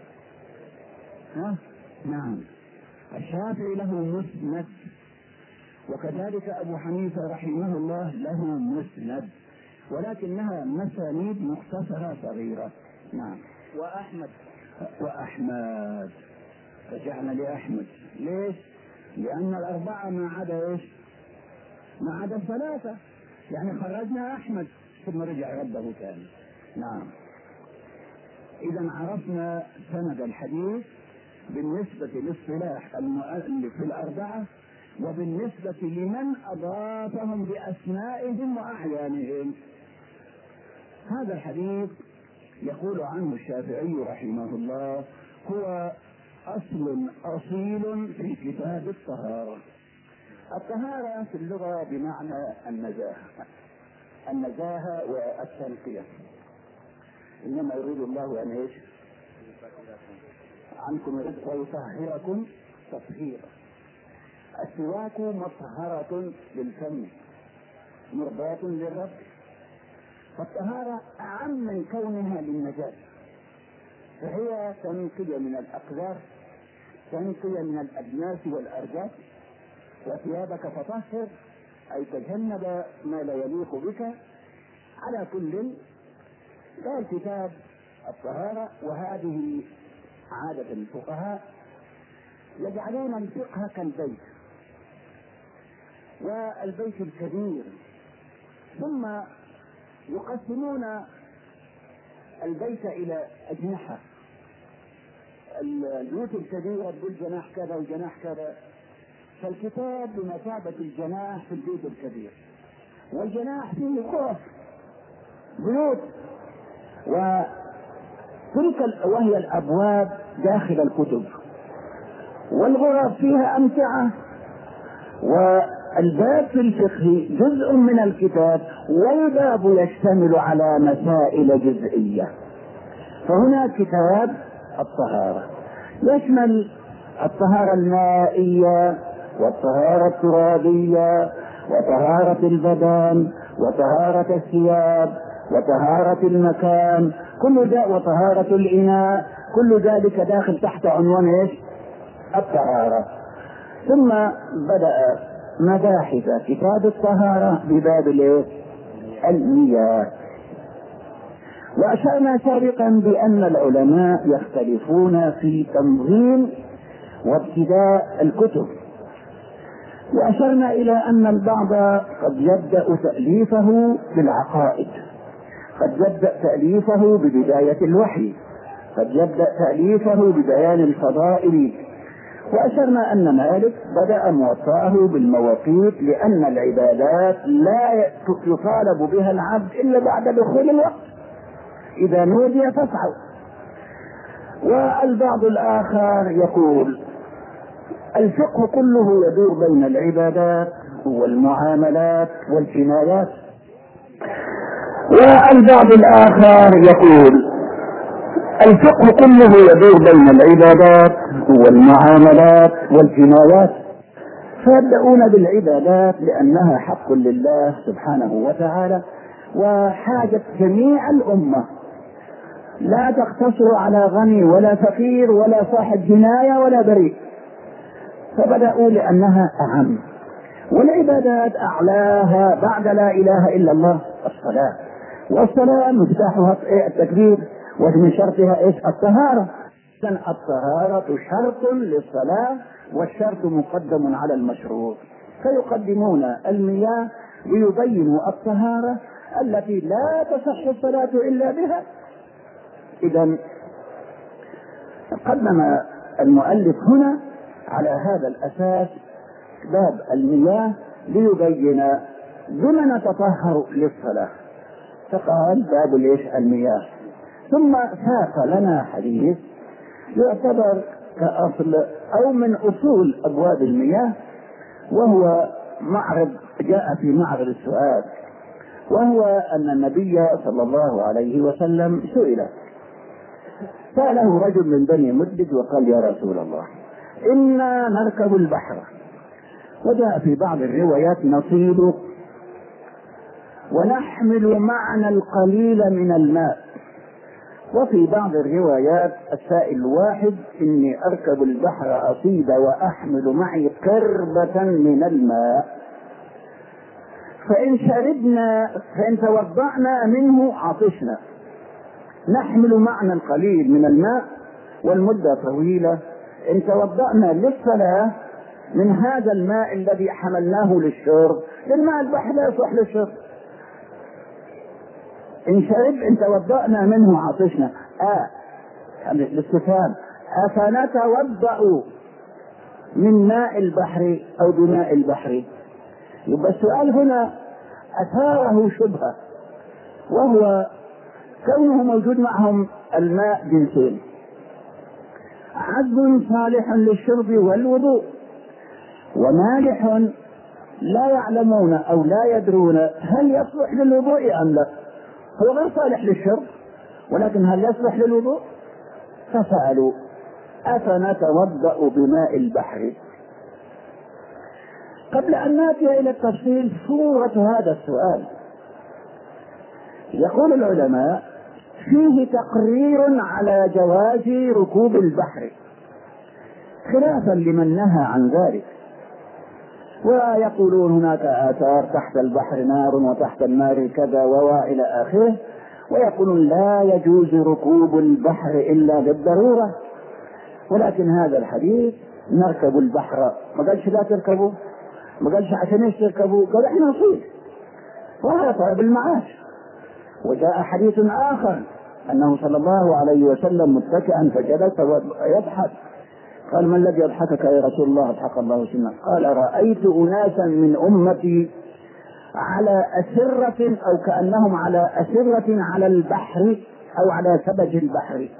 نعم. الشافعي له مسند، وكذلك أبو حنيفة رحمه الله له مسند، ولكنها مسانيد مختصرة صغيرة. نعم. وأحمد رجعنا لأحمد. ليش؟ لأن الأربعة ما عدا ثلاثة، يعني خرجنا أحمد ثم رجع رده ثاني. نعم. إذا عرفنا سند الحديث بالنسبة لاصطلاح المؤلف في الأربعة، وبالنسبة لمن أضافهم بأسمائهم وأعيانهم. هذا الحديث يقول عنه الشافعي رحمه الله هو أصل أصيل في كتاب الطهارة. الطهارة في اللغة بمعنى النزاهة والتنقية، إنما يريد الله أن عنكم رزق ويطهركم تطهيرا. السواك مطهرة للفم مرضاة للرب، فالطهارة أعم من كونها للنجاة، فهي تنقية من الأقذار، تنقية من الأدناس والأرجاس. وثيابك فطهر أي تجنب ما لا يليق بك. على كل قال كتاب الطهارة، وهذه عادة الفقهاء يجعلون الفقه كالبيت، والبيت الكبير، ثم يقسمون البيت إلى أجنحة. البيوت الكبيرة بالجناح كذا وجناح كذا، فالكتاب بمثابة الجناح في البيت الكبير، والجناح فيه غرف بيوت، وهي الأبواب داخل الكتب، والغرف فيها أمتعة. والباب في الفقه جزء من الكتاب، والباب يشتمل على مسائل جزئية. فهنا كتاب الطهارة يشمل الطهارة المائية والطهارة الترابية وطهارة البدن وطهارة الثياب وطهارة المكان، كل ذلك، وطهارة الإناء، كل ذلك داخل تحت عنوان الطهارة. ثم بدأ مباحث كتاب الطهارة بباب المياه. وأشرنا سابقا بأن العلماء يختلفون في تنظيم وابتداء الكتب، وأشرنا إلى أن البعض قد يبدأ تأليفه بالعقائد، قد يبدأ تأليفه ببداية الوحي، قد يبدأ تأليفه ببيان الفضائل. وأشرنا أن مالك بدأ موطأه بالمواقيت، لأن العبادات لا يطالب بها العبد إلا بعد دخول الوقت، إذا نودي فاسعوا. والبعض الآخر يقول الفقه كله يدور بين العبادات والمعاملات والجنايات. والبعض الآخر يقول الفقه كله يدور بين العبادات والمعاملات والجنايات. فيبدأون بالعبادات لأنها حق لله سبحانه وتعالى وحاجة جميع الأمة، لا تقتصر على غني ولا فقير ولا صاحب جناية ولا بريء، فبدأوا لأنها أهم. والعبادات أعلاها بعد لا إله إلا الله الصلاة، والصلاة مفتاحها التكبير، ومن شرطها إيش؟ الطهارة. الطهارة شرط للصلاة، والشرط مقدم على المشروط، فيقدمون المياه ليبينوا الطهارة التي لا تصح الصلاة إلا بها. إذا قدم المؤلف هنا على هذا الأساس باب المياه ليبين بما نتطهر للصلاة، فقال باب المياه. ثم ساق لنا حديث يعتبر كأصل أو من أصول أبواب المياه، وهو معرض جاء في معرض السؤال، وهو أن النبي صلى الله عليه وسلم سأله رجل من بني مدلج وقال يا رسول الله إنا نركب البحر، وجاء في بعض الروايات نصيب ونحمل معنا القليل من الماء، وفي بعض الروايات السائل واحد إني أركب البحر أصيب وأحمل معي كربة من الماء، فإن توضأنا منه عطشنا، نحمل معنا القليل من الماء والمدة طويلة، إن توضأنا للصلاة من هذا الماء الذي حملناه للشرب، الماء البحر لا يصلح للشرب، إن توضأنا منه عطشنا. الاستفهام أفنتوضأ من ماء البحر أو بماء البحر؟ يبقى السؤال هنا أثاره شبهة، وهو كونه موجود معهم الماء جنسين، عذب صالح للشرب والوضوء، ومالح لا يعلمون أو لا يدرون هل يصلح للوضوء أم لا، هو غير صالح للشرب ولكن هل يصلح للوضوء؟ فسألوا أفنتوضأ بماء البحر؟ قبل أن نأتي إلى التفصيل صورة هذا السؤال، يقول العلماء فيه تقرير على جواز ركوب البحر خلافا لمن نهى عن ذلك، ويقولون هناك آثار تحت البحر نار وتحت النار كذا وإلى آخره، ويقولون لا يجوز ركوب البحر إلا بالضرورة. ولكن هذا الحديث نركب البحر ما قالش لا تركبوا، ما قالش عشان ايش تركبوا، قال احنا نصيد وهذا طلب المعاش. وجاء حديث آخر أنه صلى الله عليه وسلم متكئا فجلس ويضحك، قال ما الذي يضحكك يا رسول الله؟ اضحك الله سنة. قال رأيت أناسا من أمتي على أسرة أو كأنهم على أسرة على البحر أو على سبج البحر،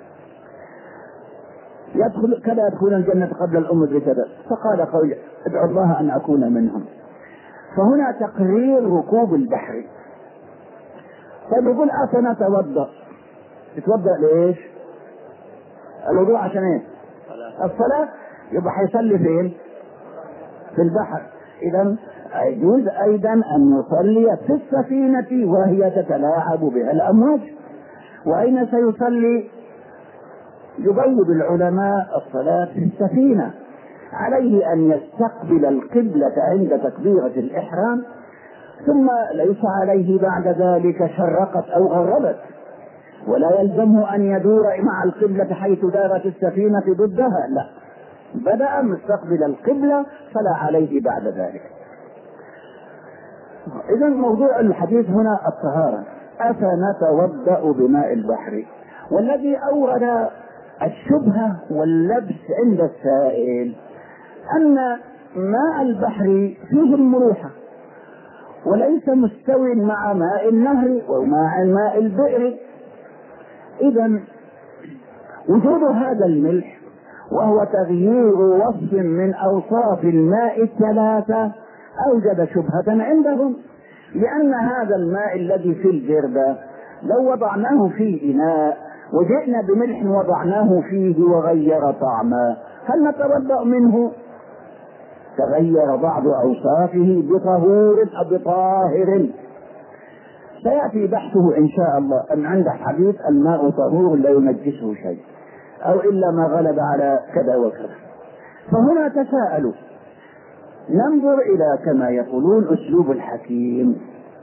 كذا يدخلون الجنة قبل الأمة بكذا، فقال قول ادعو الله أن أكون منهم. فهنا تقرير ركوب البحر. فيقول أفنتوضأ، يتوضأ ليش؟ الوضوء عشان ايه؟ الصلاة، يبقى حيصلي فين؟ في البحر. إذا يجوز أيضا أن يصلي في السفينة وهي تتلاعب بها الأمواج. وأين سيصلي؟ يبين العلماء الصلاة في السفينة، عليه أن يستقبل القبلة عند تكبيرة الإحرام، ثم ليس عليه بعد ذلك شرقت أو غربت، ولا يلزمه أن يدور مع القبلة حيث دارت السفينة ضدها، لا، بدأ مستقبل القبلة فلا عليه بعد ذلك. إذا موضوع الحديث هنا الطهارة. أفنتوضأ بماء البحر؟ والذي أورد الشبهة واللبس عند السائل أن ماء البحر فيه الملوحة وليس مستوي مع ماء النهر ومع ماء البئر. إذا وجود هذا الملح وهو تغيير وصف من أوصاف الماء الثلاثة أوجد شبهة عندهم، لأن هذا الماء الذي في الجردة لو وضعناه في إناء وجئنا بملح وضعناه فيه وغير طعمه هل نتوضأ منه؟ تغير بعض أوصافه بطهور أو بطاهر. سيأتي بحثه إن شاء الله أن عند حديث الماء طهور لا ينجسه شيء أو إلا ما غلب على كذا وكذا. فهنا تساءلوا، ننظر إلى كما يقولون أسلوب الحكيم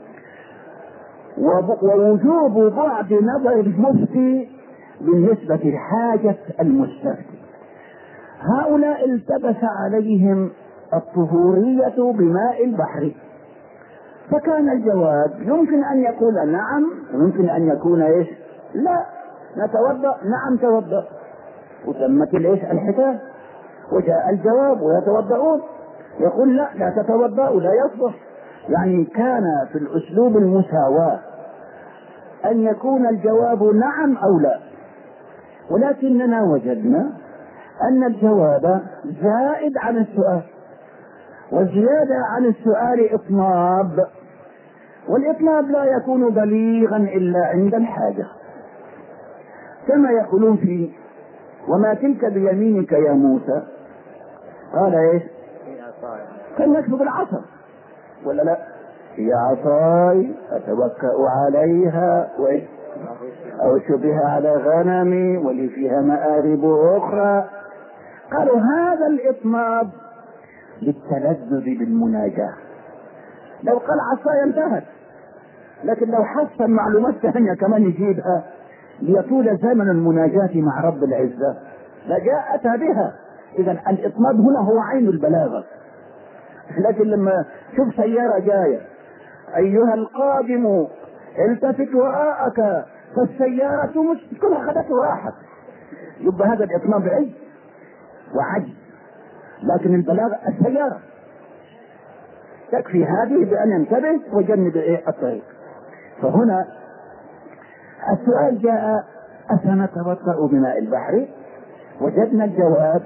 ووجوب بعد نظر المفتي بالنسبة لحاجة المستفتي. هؤلاء التبس عليهم الطهورية بماء البحر، فكان الجواب يمكن أن يقول نعم ويمكن أن يكون إيش؟ لا نتوضأ. نعم توضأ وتمت الإيش؟ الحكاية. وجاء الجواب ويتوضؤون، يقول لا لا تتوضأ ولا يصلح. يعني كان في الأسلوب المساواة أن يكون الجواب نعم أو لا، ولكننا وجدنا أن الجواب زائد عن السؤال، والزيادة عن السؤال إطناب، والإطناب لا يكون بليغا إلا عند الحاجة. كما يقولون في وما تلك بيمينك يا موسى؟ قال ايش؟ كان يكتب العصا ولا لا؟ هي عصاي أتوكأ عليها وأوش بها على غنمي ولي فيها مآرب أخرى. قالوا هذا الإطناب للتلذذ بالمناجاة. لو قال عصاي انتهت، لكن لو حصل معلومات ثانية كمان يجيبها ليطول زمن المناجاة مع رب العزة لجاءتها بها. إذا الإطناب هنا هو عين البلاغة. لكن لما شوف سيارة جاية أيها القادم التفت وراءك فالسيارة كلها أخذت وراحت، يبقى هذا الإطناب عز وعجز. لكن البلاغة السيارة تكفي هذه بأن ينتبه وجنب الطريق. فهنا السؤال جاء أفنتوضأ بماء البحر؟ وجدنا الجواب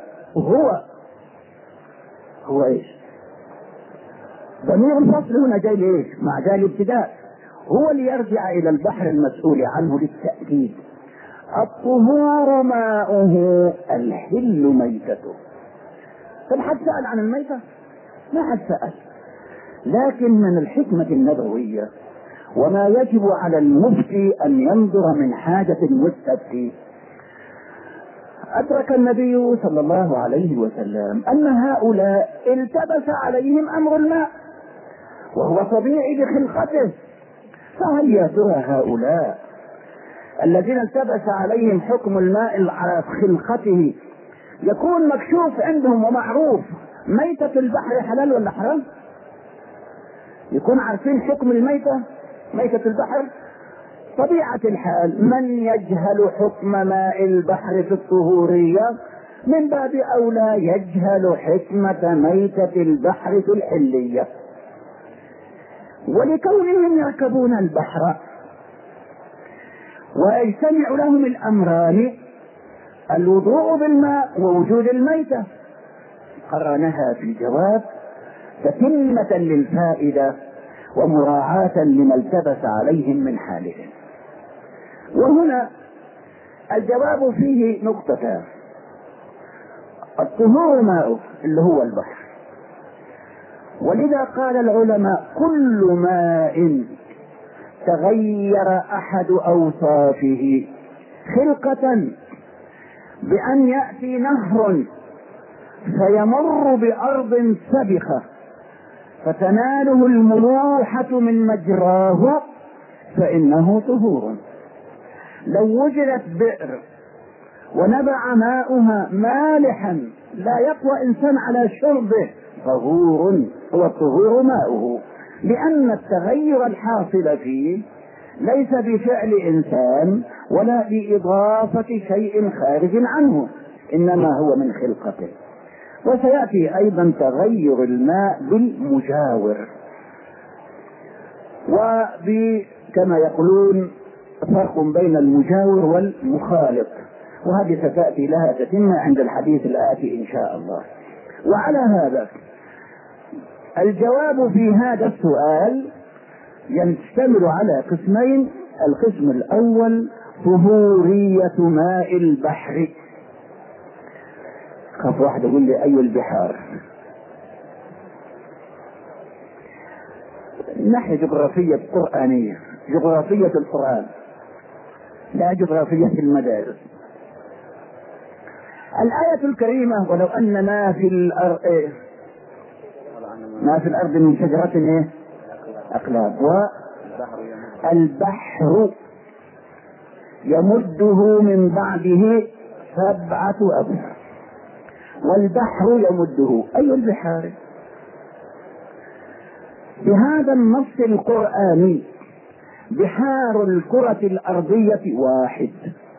هو ايش؟ ضمير الفصل هنا جاي ليش؟ مع جاي الابتداء، هو اللي يرجع الى البحر المسؤول عنه للتأكيد. الطهور ماؤه الحل ميتته. طب حد سأل عن الميتة؟ ما حد سأل. لكن من الحكمة النبوية وما يجب على المفتي أن ينظر من حاجة المستفتي، أدرك النبي صلى الله عليه وسلم أن هؤلاء التبس عليهم أمر الماء وهو طبيعي بخلقته. فهل يا ترى هؤلاء الذين التبس عليهم حكم الماء على خلقته يكون مكشوف عندهم ومعروف ميتة البحر حلال ولا حرام؟ يكون عارفين حكم الميتة، ميتة البحر؟ طبيعة الحال من يجهل حكم ماء البحر في الطهورية من باب أولى يجهل حكمة ميتة البحر في الحلية. ولكونهم يركبون البحر ويجتمع لهم الأمران الوضوء بالماء ووجود الميتة، قرنها في الجواب تتمة للفائدة ومراعاة لما التبس عليهم من حالهم. وهنا الجواب فيه نقطتان: الطهور ماءه اللي هو البحر، ولذا قال العلماء كل ماء تغير أحد أوصافه خلقة بأن يأتي نهر فيمر بأرض سبخة فتناله الملوحة من مجراه فإنه طهور. لو وجدت بئر ونبع ماؤها مالحا لا يقوى إنسان على شربه طهور، هو الطهور ماؤه، لأن التغير الحاصل فيه ليس بفعل إنسان ولا بإضافة شيء خارج عنه، إنما هو من خلقته. وسيأتي أيضا تغير الماء بالمجاور، وكما يقولون فرق بين المجاور والمخالط، وهذه ستأتي لها تتمة عند الحديث الآتي إن شاء الله. وعلى هذا الجواب في هذا السؤال يشتمل على قسمين. القسم الأول طهورية ماء البحر. خاف واحد يقول لي أي البحار؟ ناحية جغرافية قرآنية، جغرافية القرآن لا جغرافية المدارس. الآية الكريمة ولو أن ما في الأرض من شجرة أقلام والبحر يمده من بعده 7 أبحر، والبحر يمده أي البحار؟ بهذا النص القرآني بحار الكرة الأرضية واحد.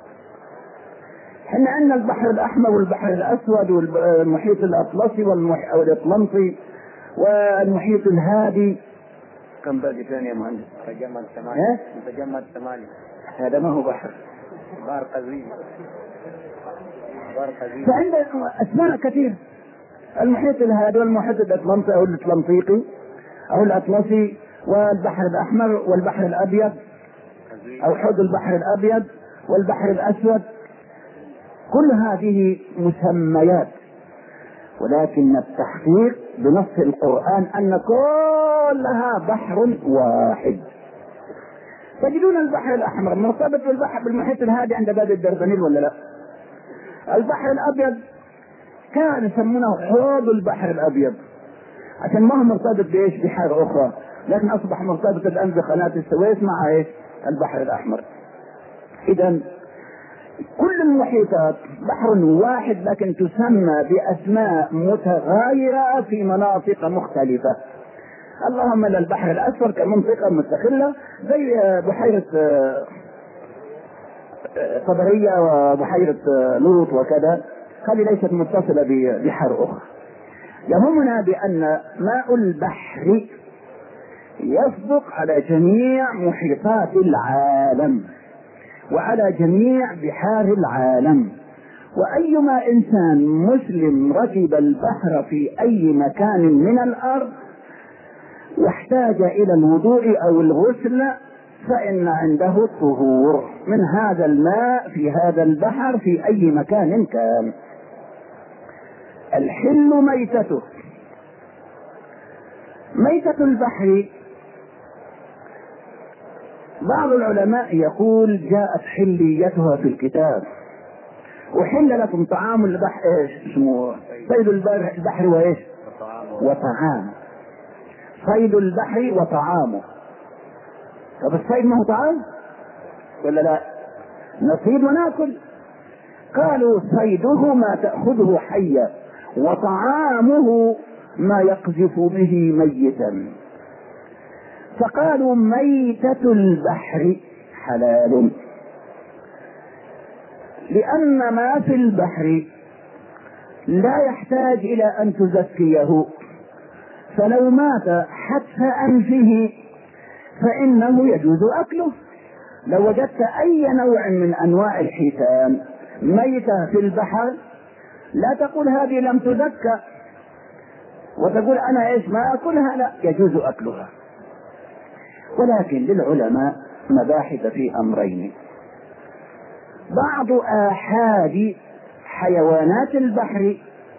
احنا عندنا البحر الأحمر والبحر الأسود والمحيط الأطلسي والأطلنطي والمحيط الهادي. كم باقي ثاني يا مهندس؟ تجمد 8. هذا ما هو بحر، بحر قزوين. فعندنا أسماء كثير، المحيط الهادي والمحيط الأطلنطي أو الأطلنطيقي أو الأطلسي والبحر الأحمر والبحر الأبيض أو حوض البحر الأبيض والبحر الأسود، كل هذه مسميات، ولكن التحقيق بنص القرآن أن كلها بحر واحد. تجدون البحر الأحمر مرتبط بالمحيط الهادي عند باب الدردنيل ولا لا؟ البحر الأبيض كان يسمونه حوض البحر الأبيض عشان ما هو مرتبط بإيش بحار أخرى، لكن أصبح مرتبط الآن بقناة السويس مع إيش البحر الأحمر. إذا كل المحيطات بحر واحد لكن تسمى بأسماء متغايرة في مناطق مختلفة. اللهم إلا البحر الأسود كمنطقة مستقلة زي بحيرة طبرية وبحيرة لوط وكذا، هذه ليست متصلة ببحر أخرى. يهمنا بأن ماء البحر يصدق على جميع محيطات العالم وعلى جميع بحار العالم، وأيما إنسان مسلم ركب البحر في أي مكان من الأرض واحتاج إلى الوضوء أو الغسل فإن عنده طهور من هذا الماء في هذا البحر في أي مكان كان. الحل ميتته. ميتة البحر بعض العلماء يقول جاءت حليتها في الكتاب، وحل لكم طعام البحر ايش اسمه صيد البحر وايش وطعام صيد البحر وطعامه. طب الصيد ما هو طعام ولا لا؟ نصيد وناكل. قالوا صيده ما تأخذه حيا وطعامه ما يقذف به ميتا، فقالوا ميتة البحر حلال، لأن ما في البحر لا يحتاج إلى أن تزكيه، فلو مات حتف أنفه فإنه يجوز أكله. لو وجدت أي نوع من أنواع الحيتان ميتة في البحر لا تقول هذه لم تزكى وتقول أنا إيش ما أكلها، لا، يجوز أكلها. ولكن للعلماء مباحث في أمرين: بعض آحاد حيوانات البحر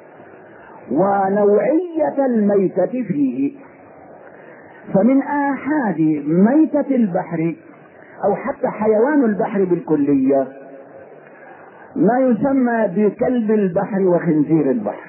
ونوعية الميتة فيه. فمن آحاد ميتة البحر أو حتى حيوان البحر بالكلية ما يسمى بكلب البحر وخنزير البحر.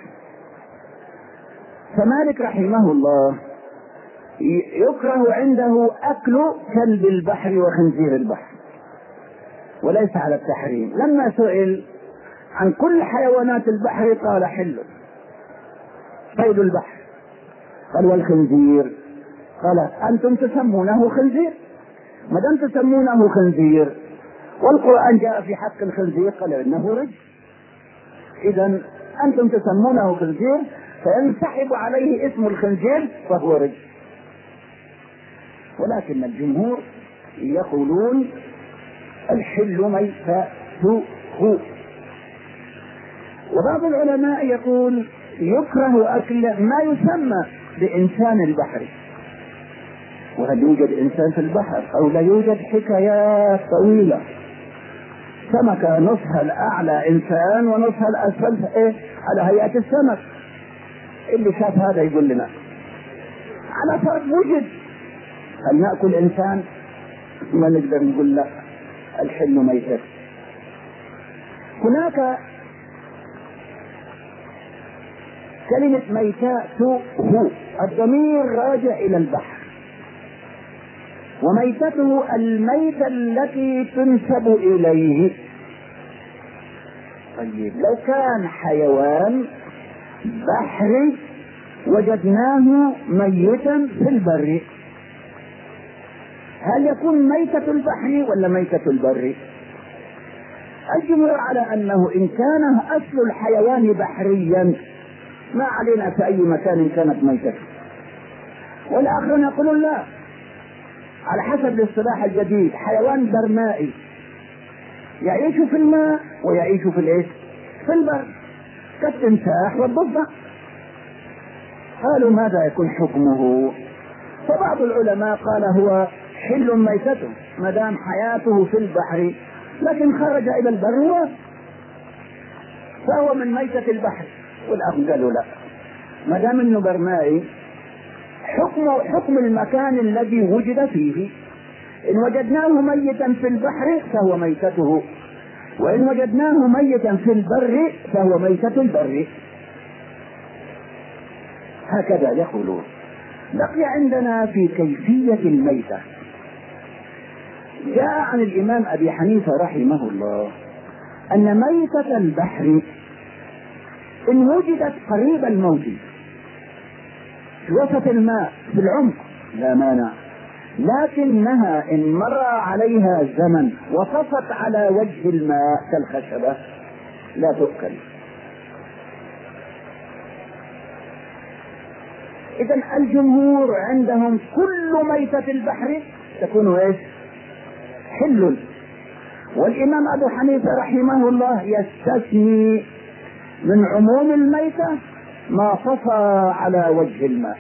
فمالك رحمه الله يكره عنده أكل كلب البحر وخنزير البحر وليس على التحريم. لما سئل عن كل حيوانات البحر قال حل صيد البحر. قال والخنزير؟ قال أنتم تسمونه خنزير، ما دام تسمونه خنزير والقرآن جاء في حق الخنزير قال إنه رجس، إذا أنتم تسمونه خنزير فينسحب عليه اسم الخنزير فهو رجس. ولكن الجمهور يقولون الحل ميتته. وبعض العلماء يقول يكره أكل ما يسمى بإنسان البحر. وهل يوجد إنسان في البحر أو لا يوجد؟ حكايات طويلة. سمكة نصها الأعلى إنسان ونصها الأسفل على هيئة السمك. اللي شاف هذا يقول لنا على فرض وجد، هل نأكل إنسان؟ ما نقدر نقول لا، الحل ميتة. هناك كلمة ميتاته، الضمير راجع إلى البحر، وميتته الميتة التي تنسب إليه. طيب لو كان حيوان بحري وجدناه ميتا في البر، هل يكون ميتة البحر ولا ميتة البر؟ الجمهور على أنه إن كان أصل الحيوان بحريا ما علينا في أي مكان كانت ميتة. والآخرون يقولون لا، على حسب الاصطلاح الجديد حيوان برمائي يعيش في الماء ويعيش في الايش؟ في البر، كالتمساح والضفدع. قالوا ماذا يكون حكمه؟ فبعض العلماء قال هو حل ميتته ما دام حياته في البحر، لكن خرج الى البر فهو من ميتة البحر. والآخر قالوا لا، ما دام انه برمائي حكم المكان الذي وجد فيه. إن وجدناه ميتا في البحر فهو ميتته، وإن وجدناه ميتا في البر فهو ميتة البر. هكذا يقولون. بقي عندنا في كيفية الميتة، جاء عن الإمام أبي حنيفة رحمه الله أن ميتة البحر إن وجدت قريب الموت في وسط الماء في العمق لا مانع، لكنها إن مر عليها زمن وطفت على وجه الماء كالخشبة لا تؤكل. إذن الجمهور عندهم كل ميتة البحر تكون إيش؟ حل. والإمام أبو حنيفة رحمه الله يستثني من عموم الميتة ما طفى على وجه الماء.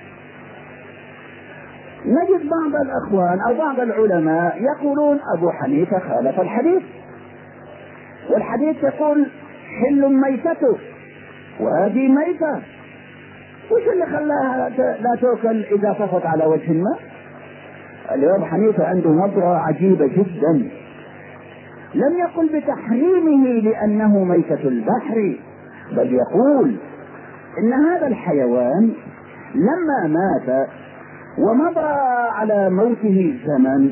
نجد بعض الأخوان أو بعض العلماء يقولون أبو حنيفة خالف الحديث، والحديث يقول حل ميتته وهذه ميتة، وش اللي خلاها لا تؤكل إذا طفت على وجه الماء؟ الإمام حنيفة عنده نظرة عجيبة جدا، لم يقل بتحريمه لأنه ميتة البحر، بل يقول إن هذا الحيوان لما مات ومضى على موته زمن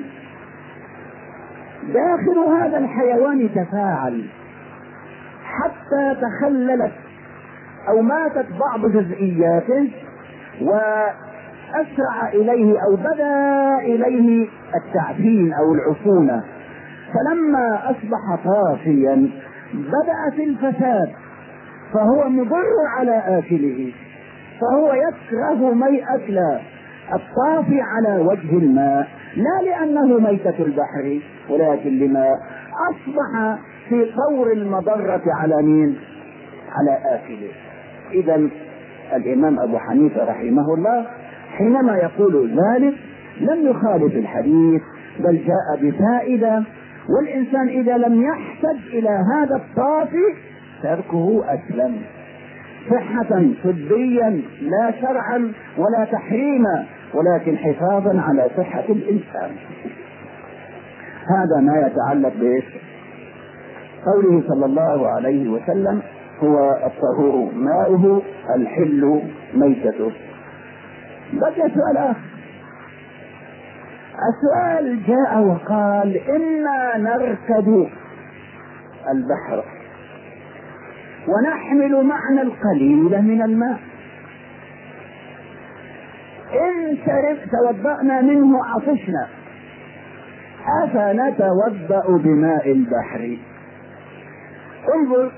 داخل هذا الحيوان تفاعل حتى تخللت أو ماتت بعض جزئياته وأسرع إليه أو بدأ إليه التعفين أو العفونة، فلما أصبح طافيا بدأ في الفساد فهو مضر على آكله، فهو يكره أكل الطافي على وجه الماء لا لأنه ميتة البحر، ولكن لما أصبح في طور المضرة على مين؟ على آكله. إذا الإمام أبو حنيفة رحمه الله حينما يقول ذلك لم يخالف الحديث، بل جاء بفائدة، والإنسان إذا لم يحتج إلى هذا الطافي تركه أسلم صحة طبيا لا شرعا ولا تحريما، ولكن حفاظا على صحة الإنسان. هذا ما يتعلق بإيش؟ قوله صلى الله عليه وسلم هو الطهور ماؤه الحل ميتته. بقي سؤال آخر. السؤال جاء وقال إنا نركب البحر ونحمل معنا القليل من الماء. إن توضأنا منه عطشنا، أفنتوضأ بماء البحر؟ انظر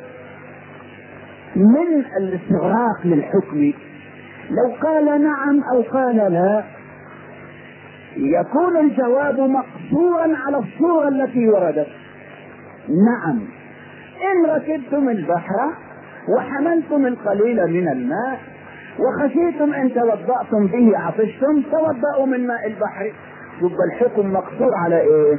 من الاستغراق للحكم، لو قال نعم أو قال لا يكون الجواب مقصورا على الصورة التي وردت. نعم، إن ركبتم البحر وحملتم القليل من الماء وخشيتم إن توضأتم به عطشتم توضأوا من ماء البحر. يبقى الحكم مقصور على إيه؟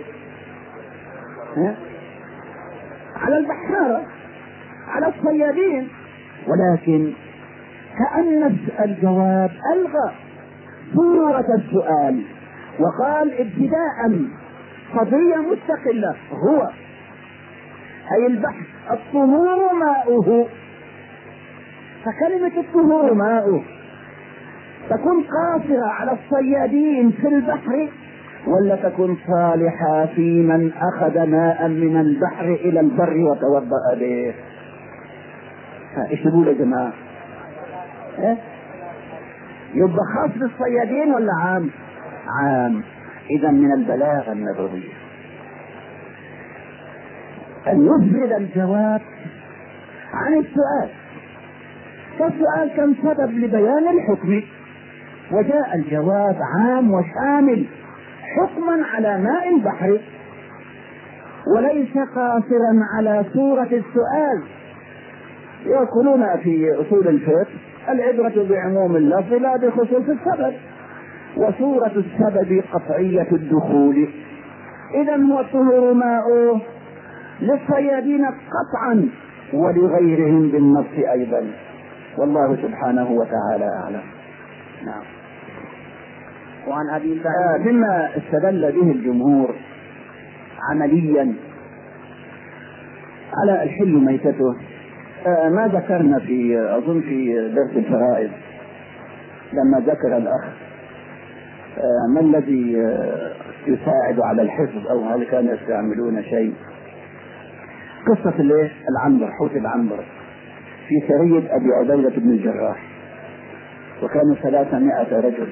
على البحارة، على الصيادين. ولكن كأن الجواب ألغى صورة السؤال وقال ابتداء قضية مستقلة، هو أي البحر الطهور ماؤه. فكلمة الطهور ماؤه تكون قاصرة على الصيادين في البحر ولا تكون صالحة في من أخذ ماء من البحر إلى البر وتوضأ به؟ ايش تقول يا جماعة؟ يبقى خاص بالصيادين ولا عام؟ عام. إذا من البلاغة النبوية أن يفرد الجواب عن السؤال، فالسؤال كان سبب لبيان الحكم، وجاء الجواب عام وشامل حكما على ماء البحر وليس قاصرا على صورة السؤال. يقولون في أصول الفقه العبرة بعموم اللفظ لا بخصوص السبب، وصورة السبب قطعية الدخول. إذا هو الطهور ماؤه للصيادين قطعا ولغيرهم بالنص أيضا، والله سبحانه وتعالى أعلم. نعم. وعن أبي سعيد مما استدل به الجمهور عمليا على الحل ميتته ما ذكرنا في أظن في درس الفرائض لما ذكر الأخ ما الذي يساعد على الحفظ أو هل كانوا يستعملون شيء. قصة العنبر، حوت العنبر في سرية أبي عبيدة بن الجراح، وكانوا 300 رجل،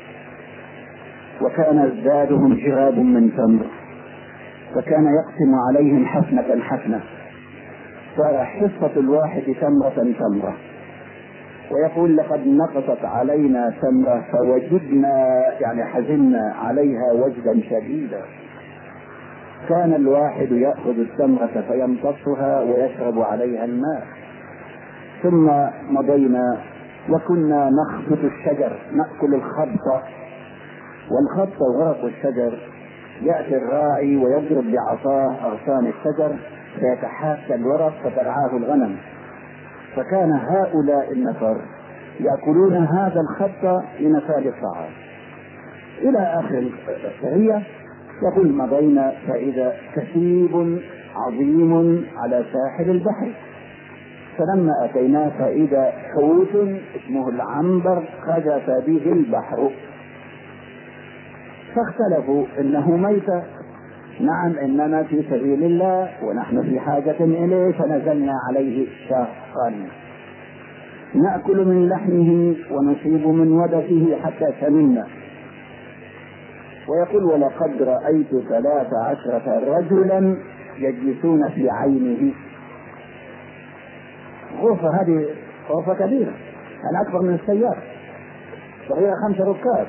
وكان زادهم جراب من تمر، فكان يقسم عليهم حفنة حفنة، فحصة الواحد تمرة، ويقول لقد نقصت علينا تمرة فوجدنا يعني حزنا عليها وجدا شديدا. كان الواحد يأخذ التمرة فيمتصها ويشرب عليها الماء. ثم مضينا وكنا نخبط الشجر، نأكل الخبط، والخبط ورق الشجر. يأتي الراعي ويضرب بعصاه أغصان الشجر فيتحاشى الورق فترعاه الغنم. فكان هؤلاء النفر يأكلون هذا الخبط لنفاد الطعام. إلى آخر السرية يقول مضينا فإذا كثيب عظيم على ساحل البحر، فلما أتينا فإذا حوت اسمه العنبر خجف به البحر، فاختلفوا إنه ميت، نعم إنما في سبيل الله ونحن في حاجة إليه، فنزلنا عليه شاقا نأكل من لحمه ونصيب من ودته حتى سمنا. ويقول ولقد رأيت 13 رجلا يجلسون في عينه. غرفة، هذه غرفة كبيرة يعني أكبر من السيارة، صغيرة 5 ركاب،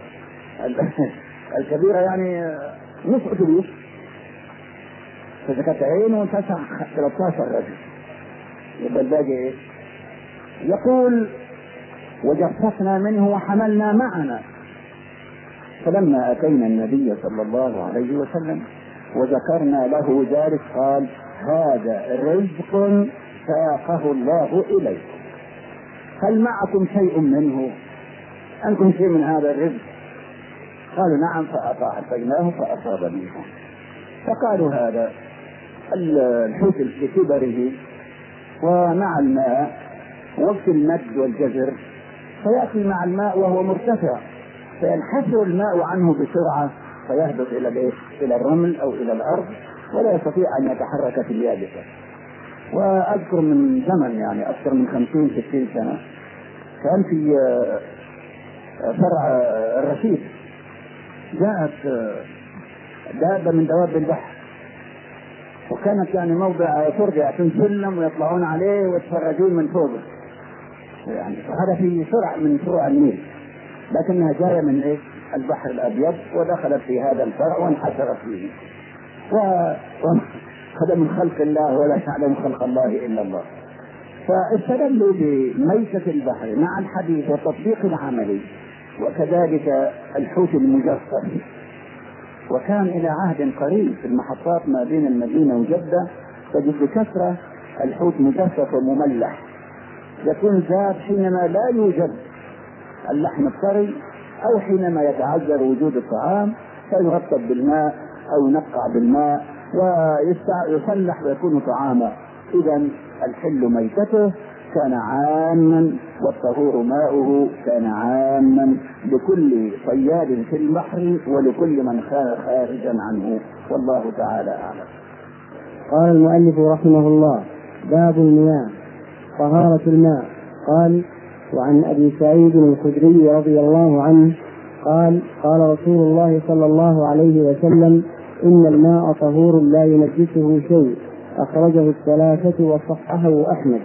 الكبيرة يعني نصف أتوبيس، فإذا كانت عينه تسع 13 رجل يبقى الباقي إيه؟ يقول وجففنا منه وحملنا معنا. فلما أتينا النبي صلى الله عليه وسلم وذكرنا له ذلك قال هذا رزق ساقه الله إليكم، هل معكم شيء منه؟ أنتم شيء من هذا الرزق؟ قالوا نعم، فأعطيناه فأصاب منه. فقالوا هذا الحوت لكبره ومع الماء وقت المد والجزر فيأتي مع الماء وهو مرتفع فينحسر الماء عنه بسرعة فيهبط إلى الرمل أو إلى الأرض ولا يستطيع أن يتحرك في اليابسة. وأذكر من زمن يعني أكثر من 50-60 سنة كان في فرع الرشيد جاءت دابة من دواب البحر، وكانت يعني موضع ترجع في سلم ويطلعون عليه ويتفرجون من فوقه، يعني هذا في فرع من فروع النيل، لكنها جاية من إيه؟ البحر الأبيض، ودخلت في هذا الفرع وانحشرت فيه، وهذا من خلق الله ولا يعلم خلق الله إلا الله. فاستدلوا بميتة البحر مع الحديث والتطبيق العملي، وكذلك الحوت المجفف. وكان إلى عهد قريب في المحطات ما بين المدينة وجدة تجد بكثرة الحوت مجفف ومملح، يكون ذاب حينما لا يوجد اللحم الطري أو حينما يتعذر وجود الطعام فيغطى بالماء أو ينقع بالماء ويصلح ويكون طعاما. إذا الحل ميتته كان عاما والطهور ماؤه كان عاما لكل صياد في البحر ولكل من خارجا عنه، والله تعالى أعلم. قال المؤلف رحمه الله: باب المياه، طهارة الماء. قال: وعن أبي سعيد الخدري رضي الله عنه قال: قال رسول الله صلى الله عليه وسلم: إن الماء طهور لا ينجسه شيء. أخرجه الثلاثة وصححه أحمد.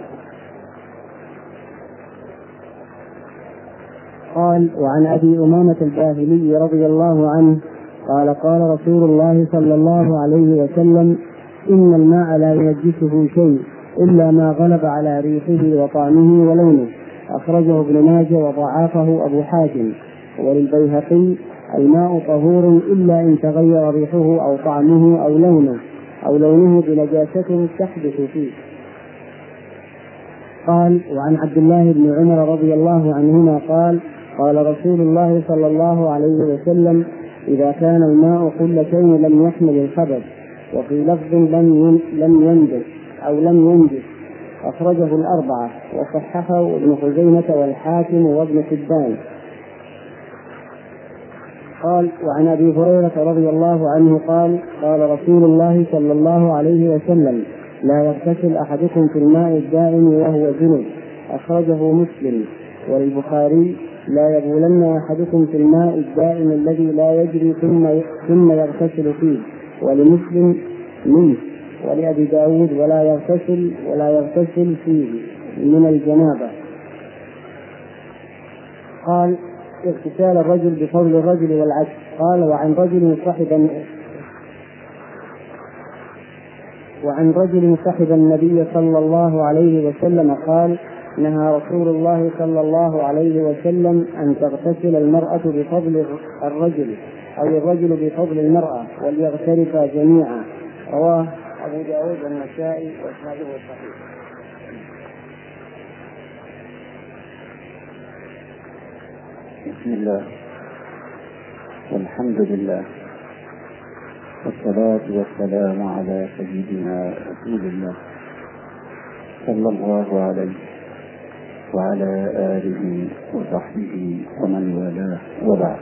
قال: وعن أبي أمامة الباهلي رضي الله عنه قال: قال رسول الله صلى الله عليه وسلم: إن الماء لا ينجسه شيء إلا ما غلب على ريحه وطعمه ولونه. أخرجه ابن ماجه وضعفه أبو حاتم. وللبيهقي: الماء طهور إلا إن تغير ريحه أو طعمه أو لونه بنجاسة تحدث فيه. قال: وعن عبد الله بن عمر رضي الله عنهما قال: قال رسول الله صلى الله عليه وسلم: إذا كان الماء كل شيء لم يحمل الخبث. وفي لفظ لم ينجس. أخرجه الأربعة وصححه ابن خزيمة والحاكم وابن حبان. قال: وعن أبي هريرة رضي الله عنه قال: قال رسول الله صلى الله عليه وسلم: لا يغتسل أحدكم في الماء الدائم وهو جنب. أخرجه مسلم. وللبخاري: لا يبولن أحدكم في الماء الدائم الذي لا يجري ثم يغتسل فيه. ولمسلم: منه. ولأبي داود: ولا يغتسل فيه من الجنابة. قال: اغتسال الرجل بفضل الرجل والعكس. قال: وعن رجل صحب النبي صلى الله عليه وسلم قال: نهى رسول الله صلى الله عليه وسلم أن تغتسل المرأة بفضل الرجل أو الرجل بفضل المرأة وليغترفا جميعا. رواه أبو داود والنسائي وإسناده صحيح. بسم الله والحمد لله والصلاة والسلام على سيدنا رسول الله صلى الله عليه وعلى آله وصحبه ومن والاه، وبعد.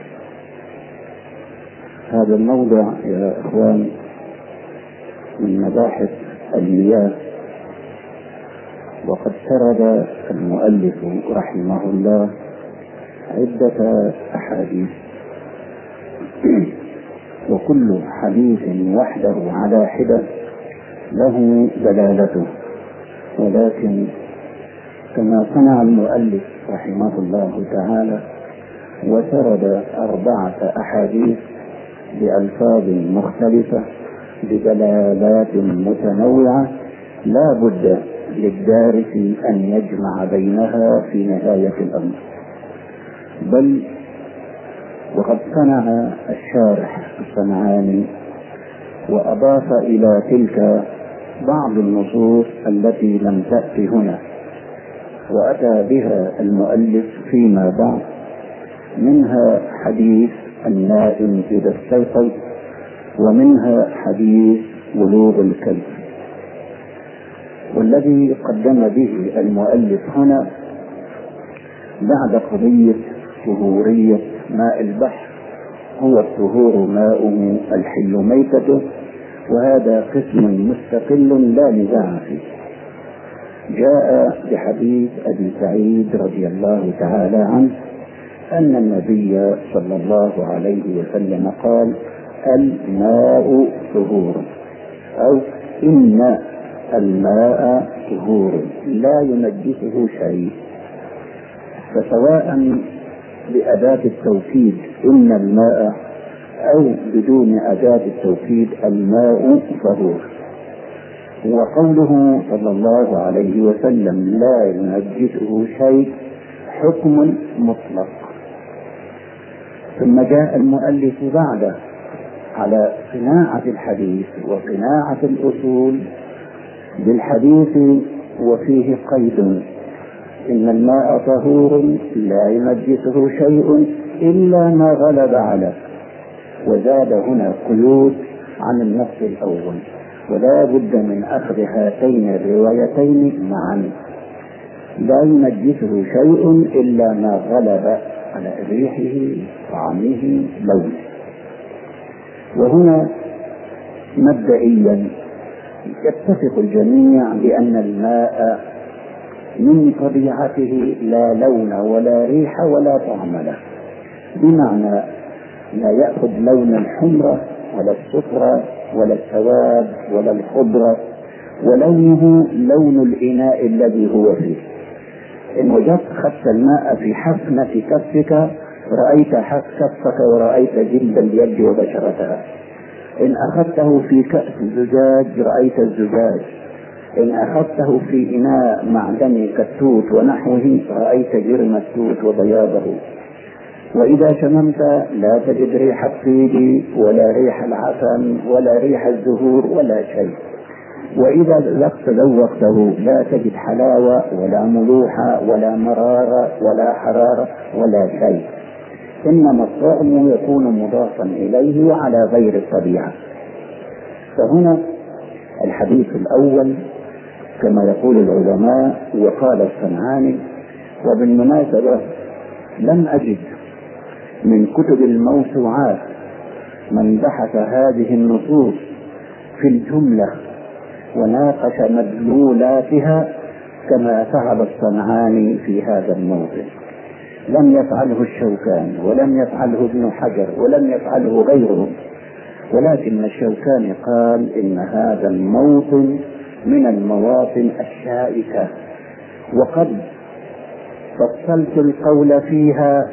هذا الموضع يا إخوان من مباحث المياه، وقد سرد المؤلف رحمه الله عدة أحاديث، وكل حديث وحده على حدة له دلالته، ولكن كما صنع المؤلف رحمه الله تعالى وسرد 4 أحاديث بألفاظ مختلفة بدلالات متنوعة، لا بد للدارس أن يجمع بينها في نهاية الأمر. بل وقد صنع الشارح الصنعاني وأضاف إلى تلك بعض النصوص التي لم تأتي هنا، وأتى بها المؤلف فيما بعد، منها حديث النائم إذا استيقظ، ومنها حديث ولوغ الكلب. والذي قدم به المؤلف هنا بعد قضية طهورية ماء البحر هو الطهور ماؤه الحل ميتته، وهذا قسم مستقل لا نزاع فيه. جاء بحديث أبي سعيد رضي الله تعالى عنه أن النبي صلى الله عليه وسلم قال: الماء طهور، أو إن الماء طهور لا ينجسه شيء. فسواء بأداة التوكيد إن الماء أو بدون أداة التوكيد الماء طهور. وقوله صلى الله عليه وسلم لا ينجسه شيء حكم مطلق. ثم جاء المؤلف بعده على صناعة الحديث وصناعة الأصول بالحديث وفيه قيد: إن الماء طهور لا ينجسه شيء إلا ما غلب عليه. وزاد هنا قيود عن النص الأول، ولا بد من أخذ هاتين الروايتين معا: لا ينجسه شيء إلا ما غلب على ريحه، طعمه، لونه. وهنا مبدئيا يتفق الجميع بأن الماء من طبيعته لا لون ولا ريح ولا طعم له، بمعنى لا يأخذ لون الحمرة ولا الصفرة ولا السواد ولا الخضرة، ولونه لون الإناء الذي هو فيه. إن وجدت خدت الماء في حفنة كفك رأيت كفك ورأيت جلد اليد وبشرتها. إن أخذته في كأس زجاج رأيت الزجاج. إن أخذته في إناء معدني كالتوت ونحوه رأيت جرم التوت وبياضه. وإذا شممت لا تجد ريح الطيب ولا ريح العسل ولا ريح الزهور ولا شيء. وإذا ذوقته لا تجد حلاوة ولا ملوحة ولا مرارة ولا حرارة ولا شيء. إنما الطعم يكون مضافا إليه وعلى غير الطبيعة. فهنا الحديث الأول كما يقول العلماء وقال الصنعاني. وبالمناسبة لم أجد من كتب الموسوعات من بحث هذه النصوص في الجملة وناقش مدلولاتها كما فعل الصنعاني في هذا الموضع. لم يفعله الشوكاني ولم يفعله ابن حجر ولم يفعله غيرهم، ولكن الشوكاني قال إن هذا الموطن من المواطن الشائكة، وقد فصلت القول فيها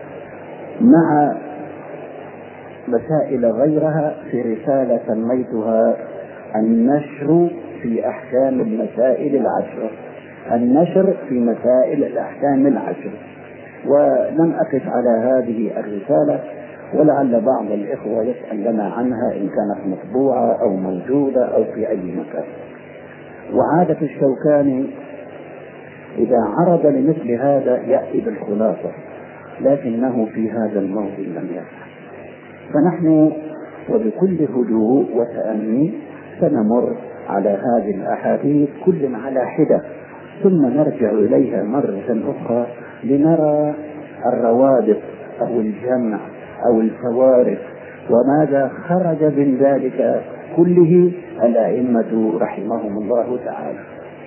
مع مسائل غيرها في رسالة سميتها النشر في أحكام المسائل العشر، النشر في مسائل الأحكام العشر. ولم أقف على هذه الرسالة، ولعل بعض الإخوة يسأل لنا عنها إن كانت مطبوعة أو موجودة أو في أي مكان. وعادة الشوكاني إذا عرض لمثل هذا يأتي بالخلاصة، لكنه في هذا الموضوع لم يفعل. فنحن وبكل هدوء وتأني سنمر على هذه الأحاديث كل على حدة، ثم نرجع إليها مرة أخرى لنرى الروابط أو الجمع أو الفوارق وماذا خرج من ذلك كله الأئمة رحمهم الله تعالى.